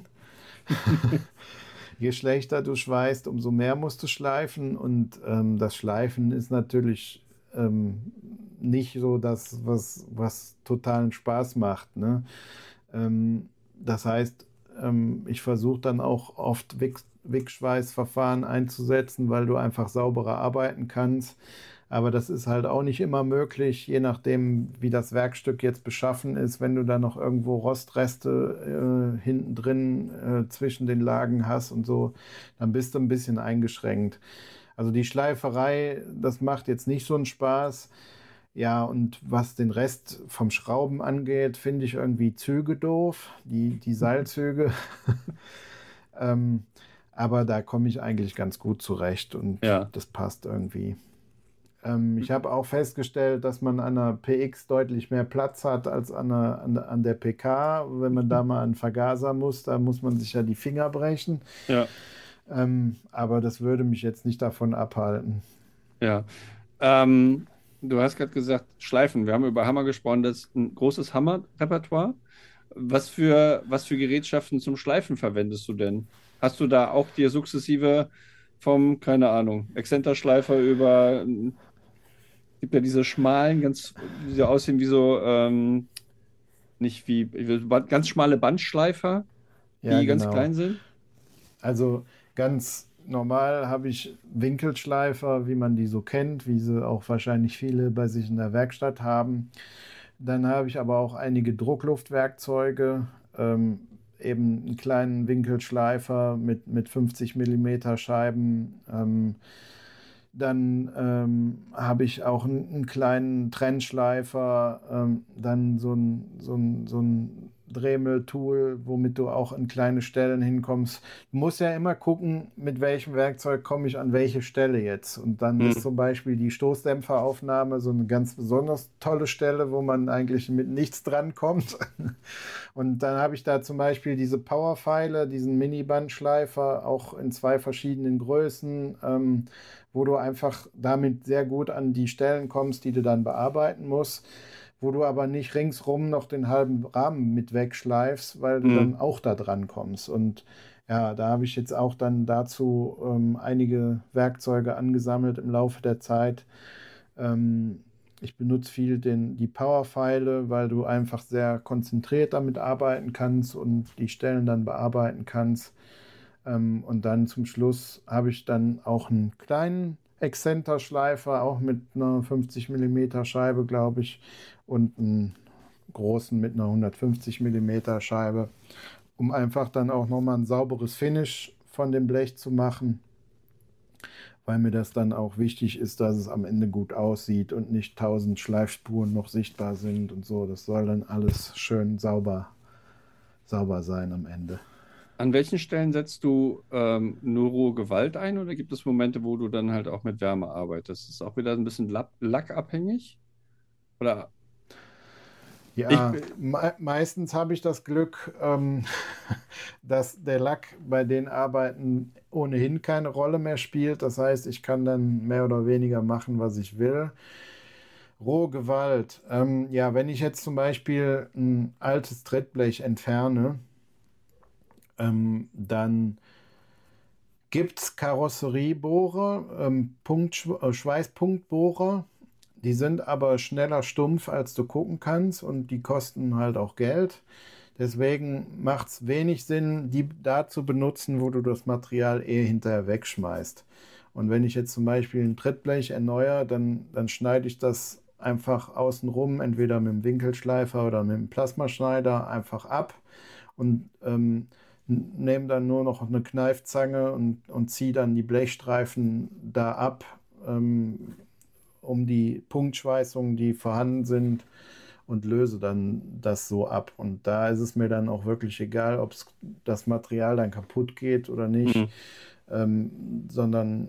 Je schlechter du schweißt, umso mehr musst du schleifen. Und das Schleifen ist natürlich nicht so das, was totalen Spaß macht. Ne? Das heißt, ich versuche dann auch oft Wickschweißverfahren einzusetzen, weil du einfach sauberer arbeiten kannst. Aber das ist halt auch nicht immer möglich, je nachdem, wie das Werkstück jetzt beschaffen ist. Wenn du da noch irgendwo Rostreste hinten drin zwischen den Lagen hast und so, dann bist du ein bisschen eingeschränkt. Also die Schleiferei, das macht jetzt nicht so einen Spaß. Ja, und was den Rest vom Schrauben angeht, finde ich irgendwie Züge doof, die Seilzüge. ähm, aber da komme ich eigentlich ganz gut zurecht und ja, das passt irgendwie. Ich habe auch festgestellt, dass man an der PX deutlich mehr Platz hat als an der PK. Wenn man da mal an den Vergaser muss, da muss man sich ja die Finger brechen. ja, Aber das würde mich jetzt nicht davon abhalten. ja. Ähm, Du hast gerade gesagt, Schleifen. Wir haben über Hammer gesprochen, das ist ein großes Hammerrepertoire. Was für Gerätschaften zum Schleifen verwendest du denn? Hast du da auch dir sukzessive vom, keine Ahnung, Exzenterschleifer über, gibt ja diese schmalen, die so aussehen wie so, nicht ganz schmale Bandschleifer, Ja, die ganz genau. klein sind? Also ganz normal habe ich Winkelschleifer, wie man die so kennt, wie sie auch wahrscheinlich viele bei sich in der Werkstatt haben. Dann habe ich aber auch einige Druckluftwerkzeuge, ähm, eben einen kleinen Winkelschleifer mit 50 Millimeter Scheiben. Dann habe ich auch einen kleinen Trennschleifer, dann so ein Dremel-Tool, womit du auch an kleine Stellen hinkommst. Du musst ja immer gucken, mit welchem Werkzeug komme ich an welche Stelle jetzt. Und dann ist Hm. zum Beispiel die Stoßdämpferaufnahme so eine ganz besonders tolle Stelle, wo man eigentlich mit nichts drankommt. Und dann habe ich da zum Beispiel diese Powerpfeile, diesen Mini-Bandschleifer, auch in zwei verschiedenen Größen, wo du einfach damit sehr gut an die Stellen kommst, die du dann bearbeiten musst, wo du aber nicht ringsrum noch den halben Rahmen mit wegschleifst, weil du dann Hm. auch da dran kommst. Und ja, da habe ich jetzt auch dann dazu einige Werkzeuge angesammelt im Laufe der Zeit. Ich benutze viel die Powerpfeile, weil du einfach sehr konzentriert damit arbeiten kannst und die Stellen dann bearbeiten kannst. Und dann zum Schluss habe ich dann auch einen kleinen Exzenterschleifer, auch mit einer 50 Millimeter Scheibe, glaube ich, und einen großen mit einer 150 Millimeter Scheibe, um einfach dann auch nochmal ein sauberes Finish von dem Blech zu machen, weil mir das dann auch wichtig ist, dass es am Ende gut aussieht und nicht 1000 Schleifspuren noch sichtbar sind und so. Das soll dann alles schön sauber sein am Ende. An welchen Stellen setzt du nur rohe Gewalt ein oder gibt es Momente, wo du dann halt auch mit Wärme arbeitest? Ist auch wieder ein bisschen lackabhängig? Oder ich, Ja, meistens habe ich das Glück, dass der Lack bei den Arbeiten ohnehin keine Rolle mehr spielt. Das heißt, ich kann dann mehr oder weniger machen, was ich will. Rohe Gewalt. Ja, wenn ich jetzt zum Beispiel ein altes Trittblech entferne, dann gibt es Karosseriebohrer, Schweißpunktbohrer. Die sind aber schneller stumpf, als du gucken kannst und die kosten halt auch Geld. Deswegen macht es wenig Sinn, die da zu benutzen, wo du das Material hinterher wegschmeißt. Und wenn ich jetzt zum Beispiel ein Trittblech erneuere, dann schneide ich das einfach außenrum, entweder mit dem Winkelschleifer oder mit dem Plasmaschneider einfach ab und nehme dann nur noch eine Kneifzange und ziehe dann die Blechstreifen da ab, um die Punktschweißungen, die vorhanden sind, und löse dann das so ab. Und da ist es mir dann auch wirklich egal, ob das Material dann kaputt geht oder nicht, hm, sondern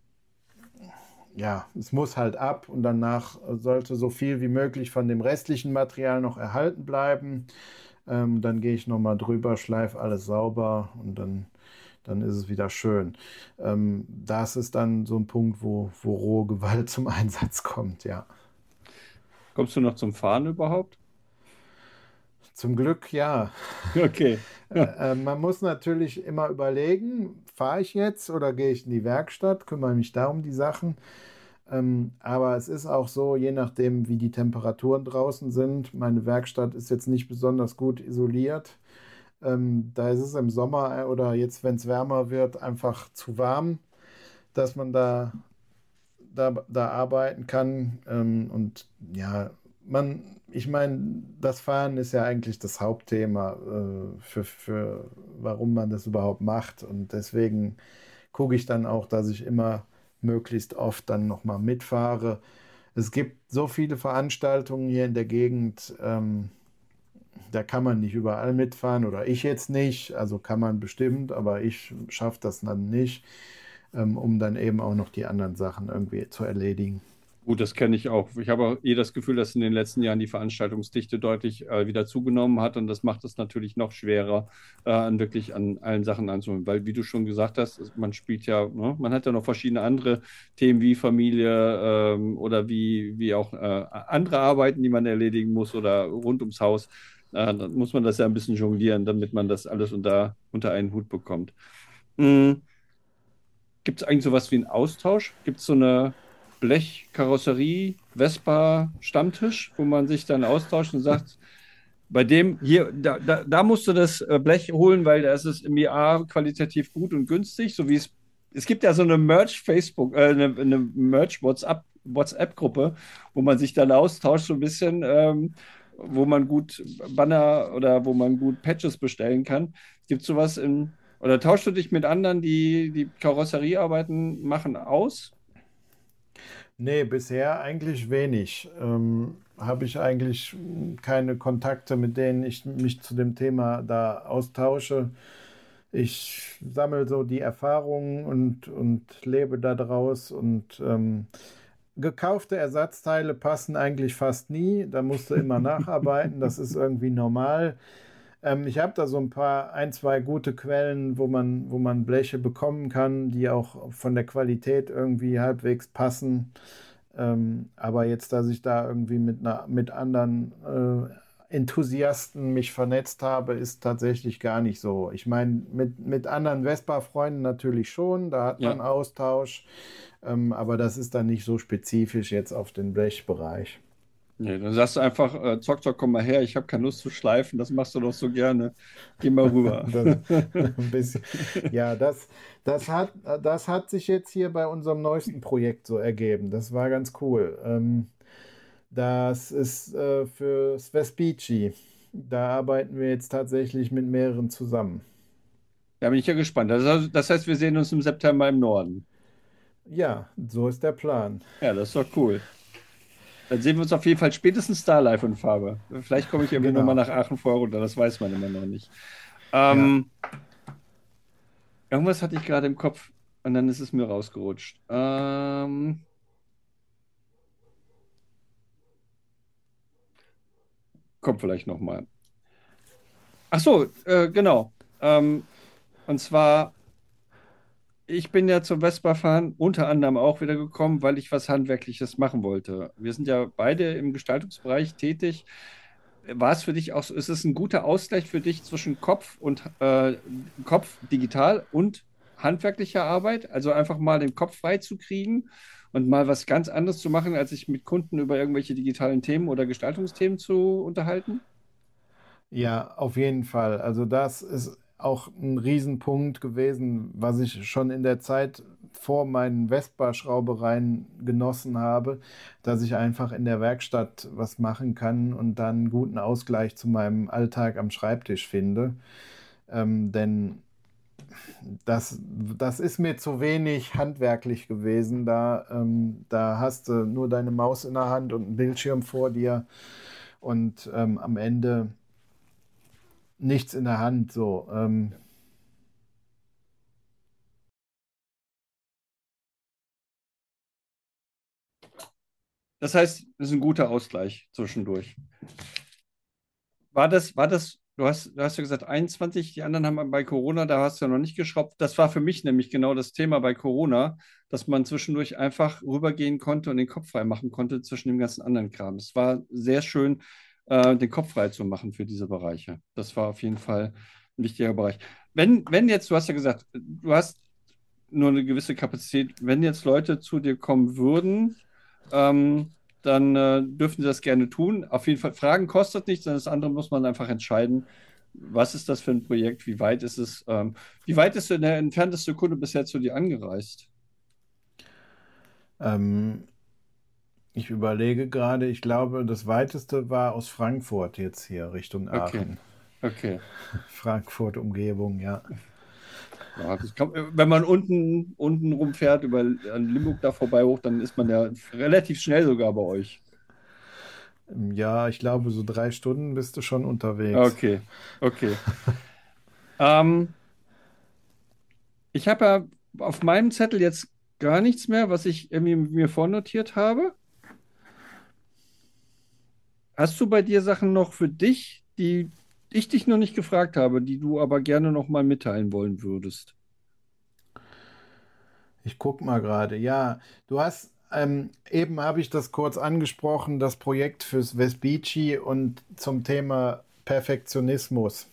ja, es muss halt ab und danach sollte so viel wie möglich von dem restlichen Material noch erhalten bleiben. Dann gehe ich nochmal drüber, schleife alles sauber und dann ist es wieder schön. Das ist dann so ein Punkt, wo rohe Gewalt zum Einsatz kommt, ja. kommst du noch zum Fahren überhaupt? Zum Glück ja. Okay. Man muss natürlich immer überlegen, fahre ich jetzt oder gehe ich in die Werkstatt, kümmere mich da um die Sachen. Aber es ist auch so, je nachdem, wie die Temperaturen draußen sind. Meine Werkstatt ist jetzt nicht besonders gut isoliert. Da ist es im Sommer oder jetzt, wenn es wärmer wird, einfach zu warm, dass man da arbeiten kann. Und ja, ich meine, das Fahren ist ja eigentlich das Hauptthema warum man das überhaupt macht. Und deswegen gucke ich dann auch, dass ich immer möglichst oft dann nochmal mitfahre. Es gibt so viele Veranstaltungen hier in der Gegend, da kann man nicht überall mitfahren oder ich jetzt nicht. Also kann man bestimmt, aber ich schaffe das dann nicht, um dann eben auch noch die anderen Sachen irgendwie zu erledigen. Gut, das kenne ich auch. Ich habe auch das Gefühl, dass in den letzten Jahren die Veranstaltungsdichte deutlich wieder zugenommen hat und das macht es natürlich noch schwerer, wirklich an allen Sachen anzuholen. Weil, wie du schon gesagt hast, man spielt ja, ne, man hat ja noch verschiedene andere Themen wie Familie oder wie auch andere Arbeiten, die man erledigen muss oder rund ums Haus. Dann muss man das ja ein bisschen jonglieren, damit man das alles unter einen Hut bekommt. Mhm. Gibt es eigentlich sowas wie einen Austausch? Gibt es so eine Blechkarosserie, Vespa-Stammtisch, wo man sich dann austauscht und sagt, bei dem hier, da musst du das Blech holen, weil da ist es im IA qualitativ gut und günstig, so wie es gibt ja so eine Merch-Facebook, eine Merch-WhatsApp-Gruppe, wo man sich dann austauscht, so ein bisschen, wo man gut Banner oder wo man gut Patches bestellen kann. Gibt es sowas oder tauschst du dich mit anderen, die Karosseriearbeiten machen, aus? Nee, bisher eigentlich wenig. Habe ich eigentlich keine Kontakte, mit denen ich mich zu dem Thema da austausche. Ich sammle so die Erfahrungen und lebe daraus und gekaufte Ersatzteile passen eigentlich fast nie. Da musst du immer nacharbeiten. Das ist irgendwie normal. Ich habe da so ein, zwei gute Quellen, wo man Bleche bekommen kann, die auch von der Qualität irgendwie halbwegs passen. Aber jetzt, dass ich da irgendwie mit anderen Enthusiasten mich vernetzt habe, ist tatsächlich gar nicht so. Ich meine, mit anderen Vespa-Freunden natürlich schon, da hat man Ja. Austausch, aber das ist dann nicht so spezifisch jetzt auf den Blechbereich. Nee, dann sagst du einfach, Zock, Zock, komm mal her, ich habe keine Lust zu schleifen, das machst du doch so gerne. Geh mal rüber. Das, ein bisschen. Ja, das hat, das hat sich jetzt hier bei unserem neuesten Projekt so ergeben. Das war ganz cool. Das ist für Vespucci. Da arbeiten wir jetzt tatsächlich mit mehreren zusammen. Da bin ich ja gespannt. Das heißt, wir sehen uns im September im Norden. Ja, so ist der Plan. Ja, das ist doch cool. Dann sehen wir uns auf jeden Fall spätestens da live in Farbe. Vielleicht komme ich irgendwie nochmal Genau. nach Aachen vor runter, das weiß man immer noch nicht. Ja. Ähm, Irgendwas hatte ich gerade im Kopf und dann ist es mir rausgerutscht. Kommt vielleicht nochmal. Ach so, genau. Und zwar, ich bin ja zum Vespa-Fahren unter anderem auch wieder gekommen, weil ich was Handwerkliches machen wollte. Wir sind ja beide im Gestaltungsbereich tätig. War es für dich auch so, ist es ein guter Ausgleich für dich zwischen Kopf digital und handwerklicher Arbeit? Also einfach mal den Kopf frei zu kriegen und mal was ganz anderes zu machen, als sich mit Kunden über irgendwelche digitalen Themen oder Gestaltungsthemen zu unterhalten? Ja, auf jeden Fall. Also das ist auch ein Riesenpunkt gewesen, was ich schon in der Zeit vor meinen Vespa-Schraubereien genossen habe, dass ich einfach in der Werkstatt was machen kann und dann einen guten Ausgleich zu meinem Alltag am Schreibtisch finde. Denn das ist mir zu wenig handwerklich gewesen. Da hast du nur deine Maus in der Hand und einen Bildschirm vor dir und am Ende nichts in der Hand. So, Das heißt, es ist ein guter Ausgleich zwischendurch. Du hast ja gesagt 21, die anderen haben bei Corona, da hast du ja noch nicht geschraubt. Das war für mich nämlich genau das Thema bei Corona, dass man zwischendurch einfach rübergehen konnte und den Kopf frei machen konnte zwischen dem ganzen anderen Kram. Es war sehr schön, den Kopf frei zu machen für diese Bereiche. Das war auf jeden Fall ein wichtiger Bereich. Wenn jetzt, du hast ja gesagt, du hast nur eine gewisse Kapazität, wenn jetzt Leute zu dir kommen würden, dann dürfen Sie das gerne tun. Auf jeden Fall, Fragen kostet nichts, sondern das andere muss man einfach entscheiden. Was ist das für ein Projekt? Wie weit ist es? Wie weit ist denn der entfernteste Kunde bisher zu dir angereist? ähm, ich überlege gerade, ich glaube, das weiteste war aus Frankfurt jetzt hier Richtung Okay, Aachen. okay. Frankfurt Umgebung, ja. Ja, wenn man unten rumfährt, an Limburg da vorbei hoch, dann ist man ja relativ schnell sogar bei euch. Ja, ich glaube, so 3 Stunden bist du schon unterwegs. Okay, okay. Ähm, Ich habe ja auf meinem Zettel jetzt gar nichts mehr, was ich irgendwie mir vornotiert habe. Hast du bei dir Sachen noch für dich, die ich dich noch nicht gefragt habe, die du aber gerne noch mal mitteilen wollen würdest? Ich guck mal gerade. Ja, du hast, eben habe ich das kurz angesprochen, das Projekt fürs Vespucci und zum Thema Perfektionismus.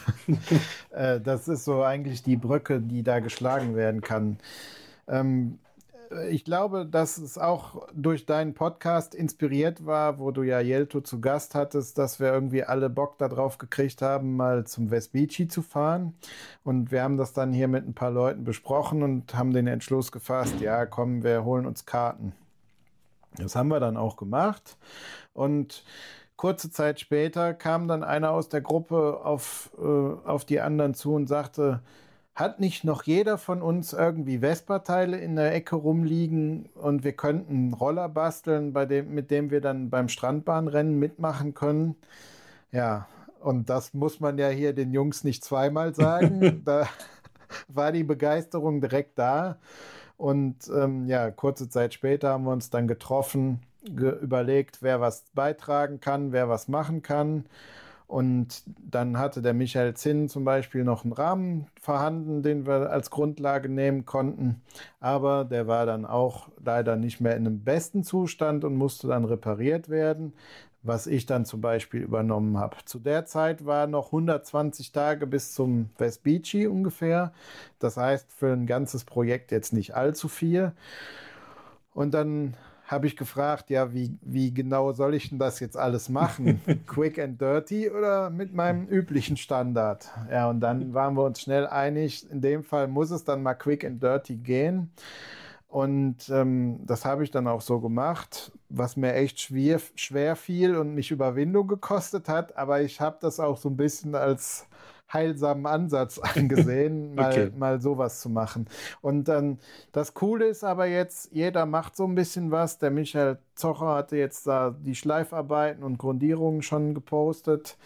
Das ist so eigentlich die Brücke, die da geschlagen werden kann. Ähm, Ich glaube, dass es auch durch deinen Podcast inspiriert war, wo du ja Jelto zu Gast hattest, dass wir irgendwie alle Bock darauf gekriegt haben, mal zum Vespucci zu fahren. Und wir haben das dann hier mit ein paar Leuten besprochen und haben den Entschluss gefasst, ja, komm, wir holen uns Karten. Das haben wir dann auch gemacht. Und kurze Zeit später kam dann einer aus der Gruppe auf die anderen zu und sagte, hat nicht noch jeder von uns irgendwie Vespa-Teile in der Ecke rumliegen und wir könnten einen Roller basteln, mit dem wir dann beim Strandbahnrennen mitmachen können? Ja, und das muss man ja hier den Jungs nicht zweimal sagen. Da war die Begeisterung direkt da. Und ja, kurze Zeit später haben wir uns dann getroffen, überlegt, wer was beitragen kann, wer was machen kann. Und dann hatte der Michael Zinn zum Beispiel noch einen Rahmen vorhanden, den wir als Grundlage nehmen konnten. Aber der war dann auch leider nicht mehr in einem besten Zustand und musste dann repariert werden, was ich dann zum Beispiel übernommen habe. Zu der Zeit waren noch 120 Tage bis zum Vespucci ungefähr. Das heißt, für ein ganzes Projekt jetzt nicht allzu viel. Und dann habe ich gefragt, ja, wie genau soll ich denn das jetzt alles machen? Quick and dirty oder mit meinem üblichen Standard? Ja, und dann waren wir uns schnell einig, in dem Fall muss es dann mal quick and dirty gehen. Und das habe ich dann auch so gemacht, was mir echt schwer fiel und mich Überwindung gekostet hat. Aber ich habe das auch so ein bisschen als heilsamen Ansatz angesehen, Okay. mal sowas zu machen. Und dann das Coole ist aber jetzt, jeder macht so ein bisschen was. Der Michael Zocher hatte jetzt da die Schleifarbeiten und Grundierungen schon gepostet.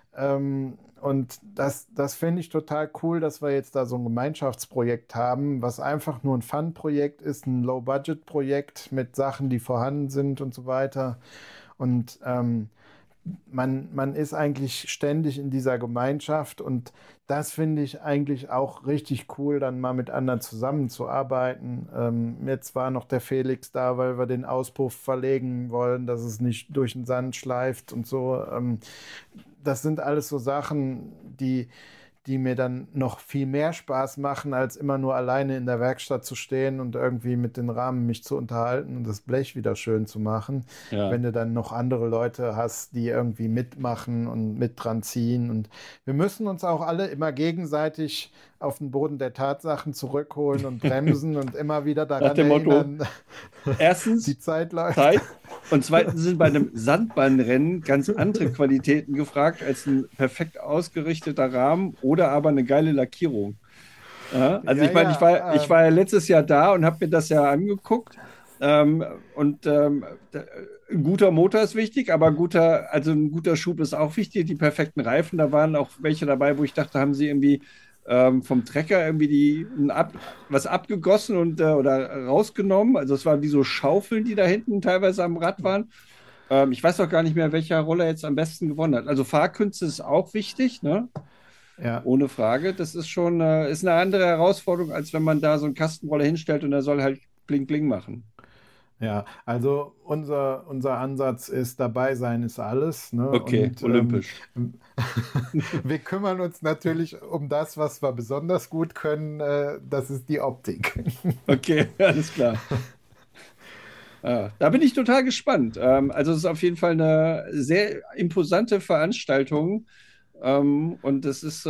Und das finde ich total cool, dass wir jetzt da so ein Gemeinschaftsprojekt haben, was einfach nur ein Fun-Projekt ist, ein Low-Budget-Projekt mit Sachen, die vorhanden sind und so weiter. Und man ist eigentlich ständig in dieser Gemeinschaft und das finde ich eigentlich auch richtig cool, dann mal mit anderen zusammenzuarbeiten. Jetzt war noch der Felix da, weil wir den Auspuff verlegen wollen, dass es nicht durch den Sand schleift und so. Das sind alles so Sachen, die mir dann noch viel mehr Spaß machen, als immer nur alleine in der Werkstatt zu stehen und irgendwie mit den Rahmen mich zu unterhalten und das Blech wieder schön zu machen. Ja. Wenn du dann noch andere Leute hast, die irgendwie mitmachen und mit dran ziehen. Und wir müssen uns auch alle immer gegenseitig auf den Boden der Tatsachen zurückholen und bremsen und immer wieder Nach daran dem Motto, erinnern, die erstens Zeit läuft. Zeit und zweitens sind bei einem Sandbahnrennen ganz andere Qualitäten gefragt als ein perfekt ausgerichteter Rahmen oder aber eine geile Lackierung. Ja, also Ja, ich meine, ja, ich war ja letztes Jahr da und habe mir das ja angeguckt. Und ein guter Motor ist wichtig, aber also ein guter Schub ist auch wichtig. Die perfekten Reifen, da waren auch welche dabei, wo ich dachte, haben sie irgendwie vom Trecker irgendwie was abgegossen und oder rausgenommen. Also es waren wie so Schaufeln, die da hinten teilweise am Rad waren. Ich weiß auch gar nicht mehr, welcher Roller jetzt am besten gewonnen hat. Also Fahrkünste ist auch wichtig, ne? ja. Ohne Frage. Das ist schon ist eine andere Herausforderung, als wenn man da so einen Kastenroller hinstellt und er soll halt Bling Bling machen. Ja, also unser Ansatz ist, dabei sein ist alles, ne? Okay, Und olympisch. wir kümmern uns natürlich um das, was wir besonders gut können, das ist die Optik. Okay, alles klar. Da bin ich total gespannt. Also es ist auf jeden Fall eine sehr imposante Veranstaltung. Und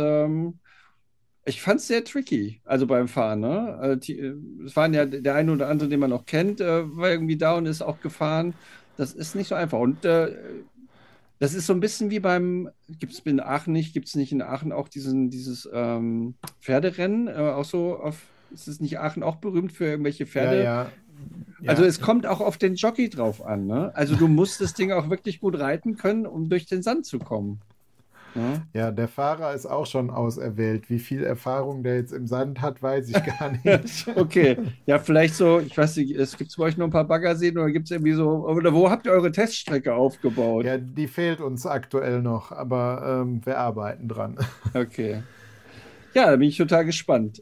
ich fand es sehr tricky, also beim Fahren. Ne? Es waren ja der eine oder andere, den man auch kennt, war irgendwie da und ist auch gefahren. Das ist nicht so einfach. Und das ist so ein bisschen wie gibt es in Aachen nicht, gibt es nicht in Aachen auch dieses Pferderennen? Ist es nicht Aachen auch berühmt für irgendwelche Ja, Pferde? ja, Also ja, es kommt auch auf den Jockey drauf an, ne? Also du musst das Ding auch wirklich gut reiten können, um durch den Sand zu kommen. Ja? Ja, der Fahrer ist auch schon auserwählt. Wie viel Erfahrung der jetzt im Sand hat, weiß ich gar nicht. Okay, ja, vielleicht so, ich weiß nicht, es gibt bei euch noch ein paar Baggerseen oder gibt es irgendwie so, oder wo habt ihr eure Teststrecke aufgebaut? Ja, die fehlt uns aktuell noch, aber wir arbeiten dran. Okay. Ja, da bin ich total gespannt.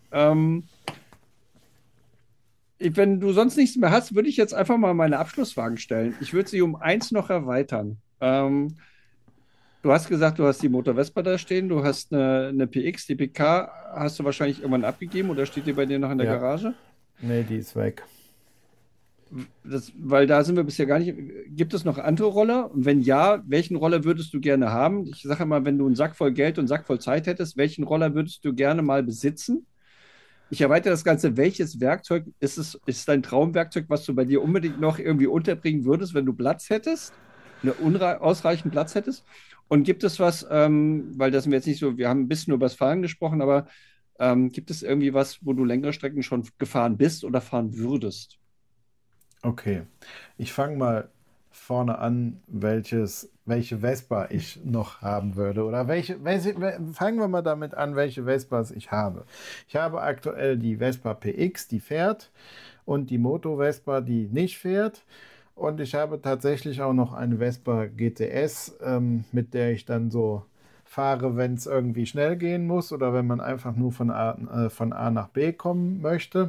Wenn du sonst nichts mehr hast, würde ich jetzt einfach mal meine Abschlussfragen stellen. Ich würde sie um eins noch erweitern. Du hast gesagt, du hast die Motor Vespa da stehen, du hast eine PX, die PK hast du wahrscheinlich irgendwann abgegeben oder steht die bei dir noch in der Ja. Garage? Nee, die ist weg. Weil da sind wir bisher gar nicht. Gibt es noch andere Roller? Und wenn ja, welchen Roller würdest du gerne haben? Ich sage mal, wenn du einen Sack voll Geld und einen Sack voll Zeit hättest, welchen Roller würdest du gerne mal besitzen? Ich erweitere das Ganze. Welches Werkzeug ist dein Traumwerkzeug, was du bei dir unbedingt noch irgendwie unterbringen würdest, wenn du Platz hättest? Ausreichend Platz hättest? Und gibt es was, weil das sind wir jetzt nicht so, wir haben ein bisschen über das Fahren gesprochen, aber gibt es irgendwie was, wo du längere Strecken schon gefahren bist oder fahren würdest? Okay, ich fange mal vorne an, welche Vespa ich noch haben würde. Oder fangen wir mal damit an, welche Vespas ich habe. Ich habe aktuell die Vespa PX, die fährt, und die Moto Vespa, die nicht fährt. Und ich habe tatsächlich auch noch eine Vespa GTS, mit der ich dann so fahre, wenn es irgendwie schnell gehen muss oder wenn man einfach nur von A nach B kommen möchte.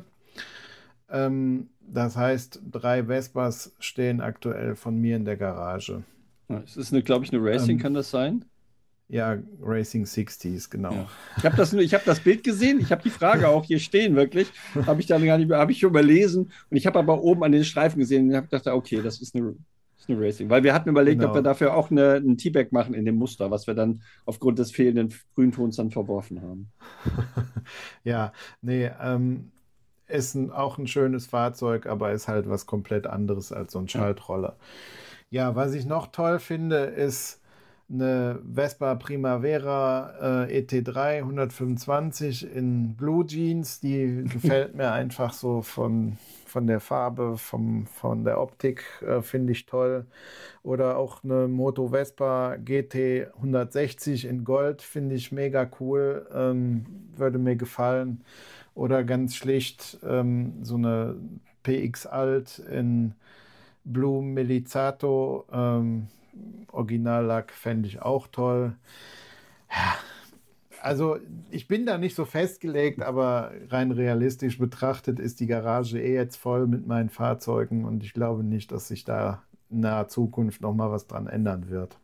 Das heißt, 3 Vespas stehen aktuell von mir in der Garage. Ja, es ist, glaube ich, eine Racing, kann das sein? Ja, Racing 60s, genau. Ja. Ich habe das Bild gesehen, ich habe die Frage auch hier stehen, wirklich. Habe ich dann gar nicht mehr, habe ich schon überlesen. Und ich habe aber oben an den Streifen gesehen und habe gedacht, okay, das ist eine Racing. Weil wir hatten überlegt, ob wir Genau. dafür auch ein T-Bag machen in dem Muster, was wir dann aufgrund des fehlenden Grüntons dann verworfen haben. Ja, nee, ist auch ein schönes Fahrzeug, aber ist halt was komplett anderes als so ein Ja. Schaltroller. Ja, was ich noch toll finde, ist eine Vespa Primavera ET3 125 in Blue Jeans. Die gefällt mir einfach so von der Farbe, von der Optik, finde ich toll. Oder auch eine Moto Vespa GT 160 in Gold, finde ich mega cool, würde mir gefallen. Oder ganz schlicht so eine PX Alt in Blue Milizato, Originallack, fände ich auch toll. Also ich bin da nicht so festgelegt, aber rein realistisch betrachtet ist die Garage jetzt voll mit meinen Fahrzeugen und ich glaube nicht, dass sich da in naher Zukunft noch mal was dran ändern wird.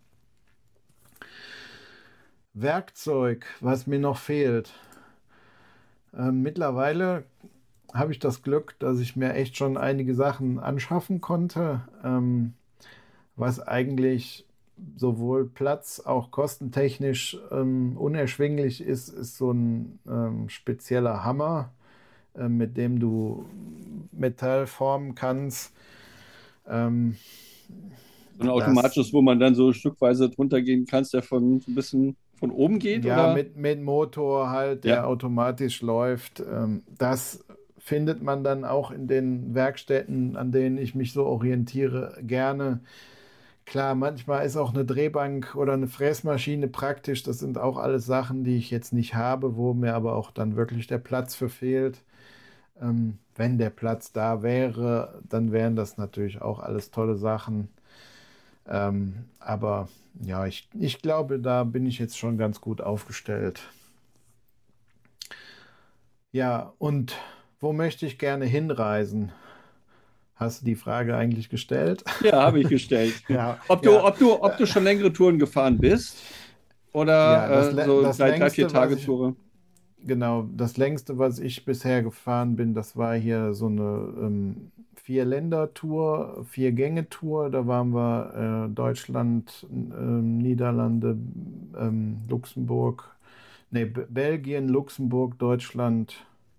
Werkzeug, was mir noch fehlt. Mittlerweile habe ich das Glück, dass ich mir echt schon einige Sachen anschaffen konnte, was eigentlich sowohl Platz, auch kostentechnisch unerschwinglich ist so ein spezieller Hammer, mit dem du Metall formen kannst. Ähm, So ein das automatisches, wo man dann so stückweise drunter gehen kann, der von so ein bisschen von oben geht, Ja, oder? mit Motor halt, Ja. der automatisch läuft. Das findet man dann auch in den Werkstätten, an denen ich mich so orientiere, gerne. Klar, manchmal ist auch eine Drehbank oder eine Fräsmaschine praktisch. Das sind auch alles Sachen, die ich jetzt nicht habe, wo mir aber auch dann wirklich der Platz für fehlt. Wenn der Platz da wäre, dann wären das natürlich auch alles tolle Sachen. Aber ja, ich glaube, da bin ich jetzt schon ganz gut aufgestellt. Ja, und wo möchte ich gerne hinreisen? Hast du die Frage eigentlich gestellt? Ja, habe ich gestellt. Ja, Ob du, ja, ob du schon längere Touren gefahren bist ja, oder so das drei, vier längste, Tage Touren. genau, das längste, was ich bisher gefahren bin, das war hier so eine Vier-Länder-Tour, Vier-Gänge-Tour. Da waren wir Deutschland, Niederlande, Luxemburg, nee, Belgien, Luxemburg, Deutschland,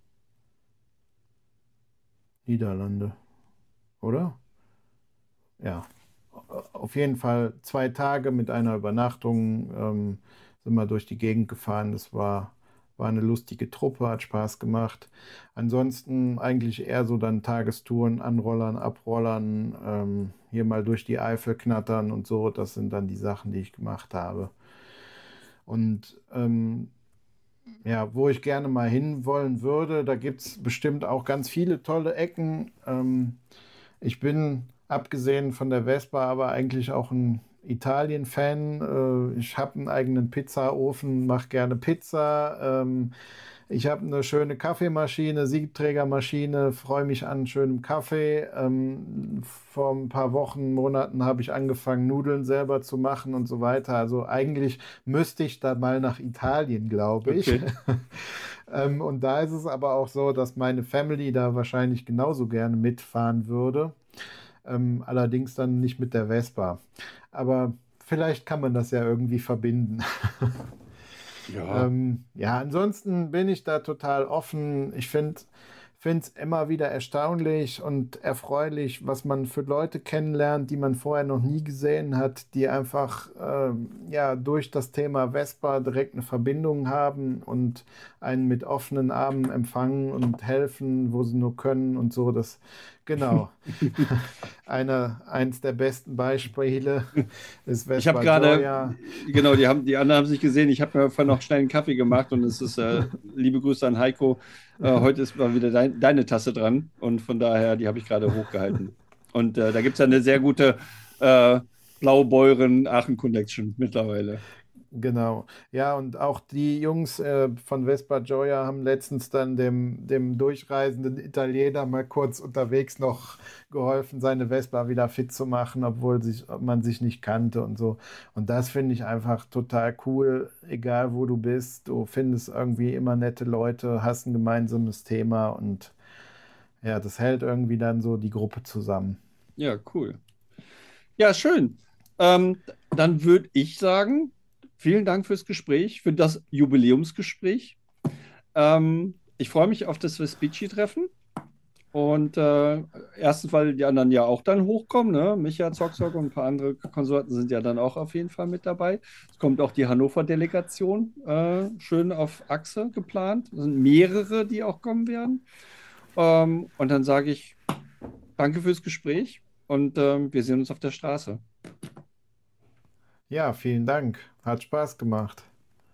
Niederlande, oder? Ja, auf jeden Fall 2 Tage mit einer Übernachtung sind wir durch die Gegend gefahren. War eine lustige Truppe, hat Spaß gemacht. Ansonsten eigentlich eher so dann Tagestouren, Anrollern, Abrollern, hier mal durch die Eifel knattern und so. Das sind dann die Sachen, die ich gemacht habe. Und ja, wo ich gerne mal hinwollen würde, da gibt es bestimmt auch ganz viele tolle Ecken. Ich bin, abgesehen von der Vespa, aber eigentlich auch ein Italien-Fan. Ich habe einen eigenen Pizzaofen, mache gerne Pizza. Ich habe eine schöne Kaffeemaschine, Siebträgermaschine, freue mich an schönem Kaffee. Vor ein paar Wochen, Monaten habe ich angefangen, Nudeln selber zu machen und so weiter. Also eigentlich müsste ich da mal nach Italien, glaube ich. Okay. Und da ist es aber auch so, dass meine Family da wahrscheinlich genauso gerne mitfahren würde. Allerdings dann nicht mit der Vespa. Aber vielleicht kann man das ja irgendwie verbinden. Ja, Ja, ansonsten bin ich da total offen. Ich finde es immer wieder erstaunlich und erfreulich, was man für Leute kennenlernt, die man vorher noch nie gesehen hat, die einfach ja, durch das Thema Vespa direkt eine Verbindung haben und einen mit offenen Armen empfangen und helfen, wo sie nur können und so. Das, genau. Eins der besten Beispiele ist ich habe Vespa gerade, Gioia. genau, die anderen haben sich gesehen. Ich habe mir vorhin noch schnell einen Kaffee gemacht und es ist, liebe Grüße an Heiko. Heute ist mal wieder deine Tasse dran und von daher, die habe ich gerade hochgehalten. Und da gibt es ja eine sehr gute Blaubeuren-Aachen-Connection mittlerweile. Genau. Ja, und auch die Jungs von Vespa Gioia haben letztens dann dem durchreisenden Italiener mal kurz unterwegs noch geholfen, seine Vespa wieder fit zu machen, ob man sich nicht kannte und so. Und das finde ich einfach total cool, egal wo du bist. Du findest irgendwie immer nette Leute, hast ein gemeinsames Thema und ja, das hält irgendwie dann so die Gruppe zusammen. Ja, cool. Ja, schön. Dann würde ich sagen, vielen Dank fürs Gespräch, für das Jubiläumsgespräch. Ich freue mich auf das Vespucci-Treffen. Und erstens, weil die anderen ja auch dann hochkommen, ne? Micha, Zock und ein paar andere Konsorten sind ja dann auch auf jeden Fall mit dabei. Es kommt auch die Hannover-Delegation schön auf Achse geplant. Es sind mehrere, die auch kommen werden. Und dann sage ich danke fürs Gespräch und wir sehen uns auf der Straße. Ja, vielen Dank. Hat Spaß gemacht.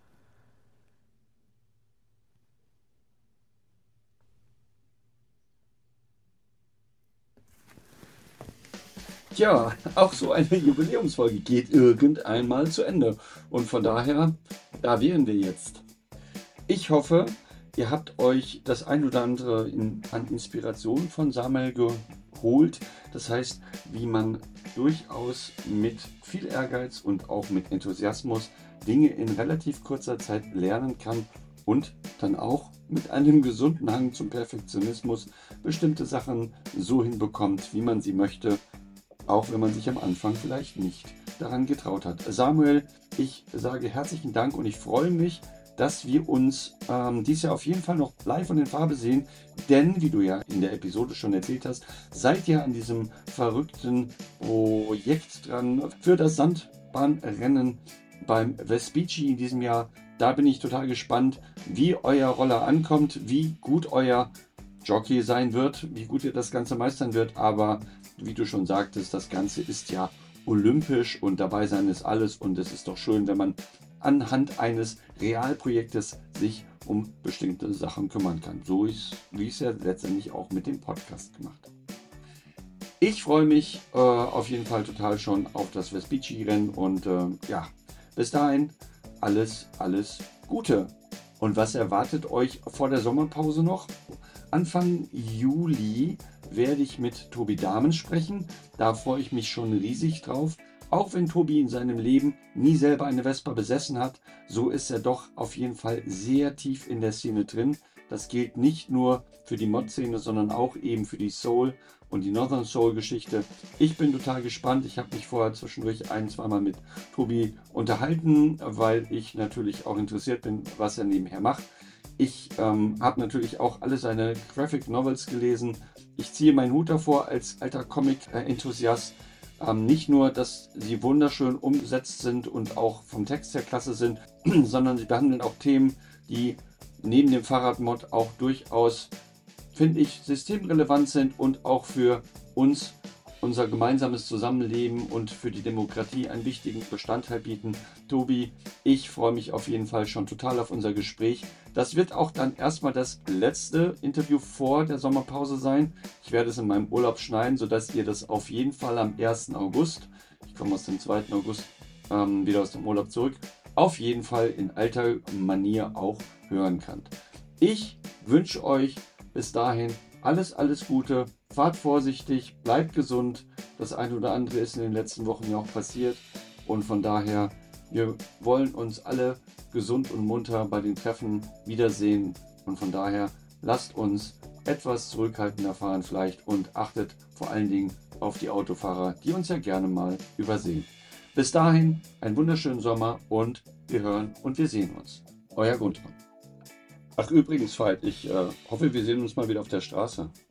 Tja, auch so eine Jubiläumsfolge geht irgendeinmal zu Ende. Und von daher, da wären wir jetzt. Ich hoffe, ihr habt euch das ein oder andere an Inspiration von Samuel geholt. Das heißt, wie man durchaus mit viel Ehrgeiz und auch mit Enthusiasmus Dinge in relativ kurzer Zeit lernen kann und dann auch mit einem gesunden Hang zum Perfektionismus bestimmte Sachen so hinbekommt, wie man sie möchte, auch wenn man sich am Anfang vielleicht nicht daran getraut hat. Samuel, ich sage herzlichen Dank und ich freue mich, dass wir uns dieses Jahr auf jeden Fall noch live und in Farbe sehen, denn, wie du ja in der Episode schon erzählt hast, seid ihr an diesem verrückten Projekt dran für das Sandbahnrennen beim Vespucci in diesem Jahr. Da bin ich total gespannt, wie euer Roller ankommt, wie gut euer Jockey sein wird, wie gut ihr das Ganze meistern wird, aber wie du schon sagtest, das Ganze ist ja olympisch und dabei sein ist alles und es ist doch schön, wenn man anhand eines Realprojektes sich um bestimmte Sachen kümmern kann. So ist, wie ich es ja letztendlich auch mit dem Podcast gemacht habe. Ich freue mich auf jeden Fall total schon auf das Vespucci-Rennen und ja, bis dahin alles Gute. Und was erwartet euch vor der Sommerpause noch? Anfang Juli werde ich mit Tobi Dahmen sprechen. Da freue ich mich schon riesig drauf. Auch wenn Tobi in seinem Leben nie selber eine Vespa besessen hat, so ist er doch auf jeden Fall sehr tief in der Szene drin. Das gilt nicht nur für die Mod-Szene, sondern auch eben für die Soul und die Northern Soul-Geschichte. Ich bin total gespannt. Ich habe mich vorher zwischendurch zweimal mit Tobi unterhalten, weil ich natürlich auch interessiert bin, was er nebenher macht. Ich habe natürlich auch alle seine Graphic Novels gelesen. Ich ziehe meinen Hut davor als alter Comic-Enthusiast. Nicht nur, dass sie wunderschön umgesetzt sind und auch vom Text her klasse sind, sondern sie behandeln auch Themen, die neben dem Fahrradmod auch durchaus, finde ich, systemrelevant sind und auch für uns unser gemeinsames Zusammenleben und für die Demokratie einen wichtigen Bestandteil bieten. Tobi, ich freue mich auf jeden Fall schon total auf unser Gespräch. Das wird auch dann erstmal das letzte Interview vor der Sommerpause sein. Ich werde es in meinem Urlaub schneiden, sodass ihr das auf jeden Fall am 1. August, ich komme aus dem 2. August wieder aus dem Urlaub zurück, auf jeden Fall in alter Manier auch hören könnt. Ich wünsche euch bis dahin alles Gute, fahrt vorsichtig, bleibt gesund. Das eine oder andere ist in den letzten Wochen ja auch passiert und von daher, wir wollen uns alle gesund und munter bei den Treffen wiedersehen und von daher lasst uns etwas zurückhaltender fahren vielleicht und achtet vor allen Dingen auf die Autofahrer, die uns ja gerne mal übersehen. Bis dahin einen wunderschönen Sommer und wir hören und wir sehen uns. Euer Guntram. Ach übrigens, Veit, ich hoffe, wir sehen uns mal wieder auf der Straße.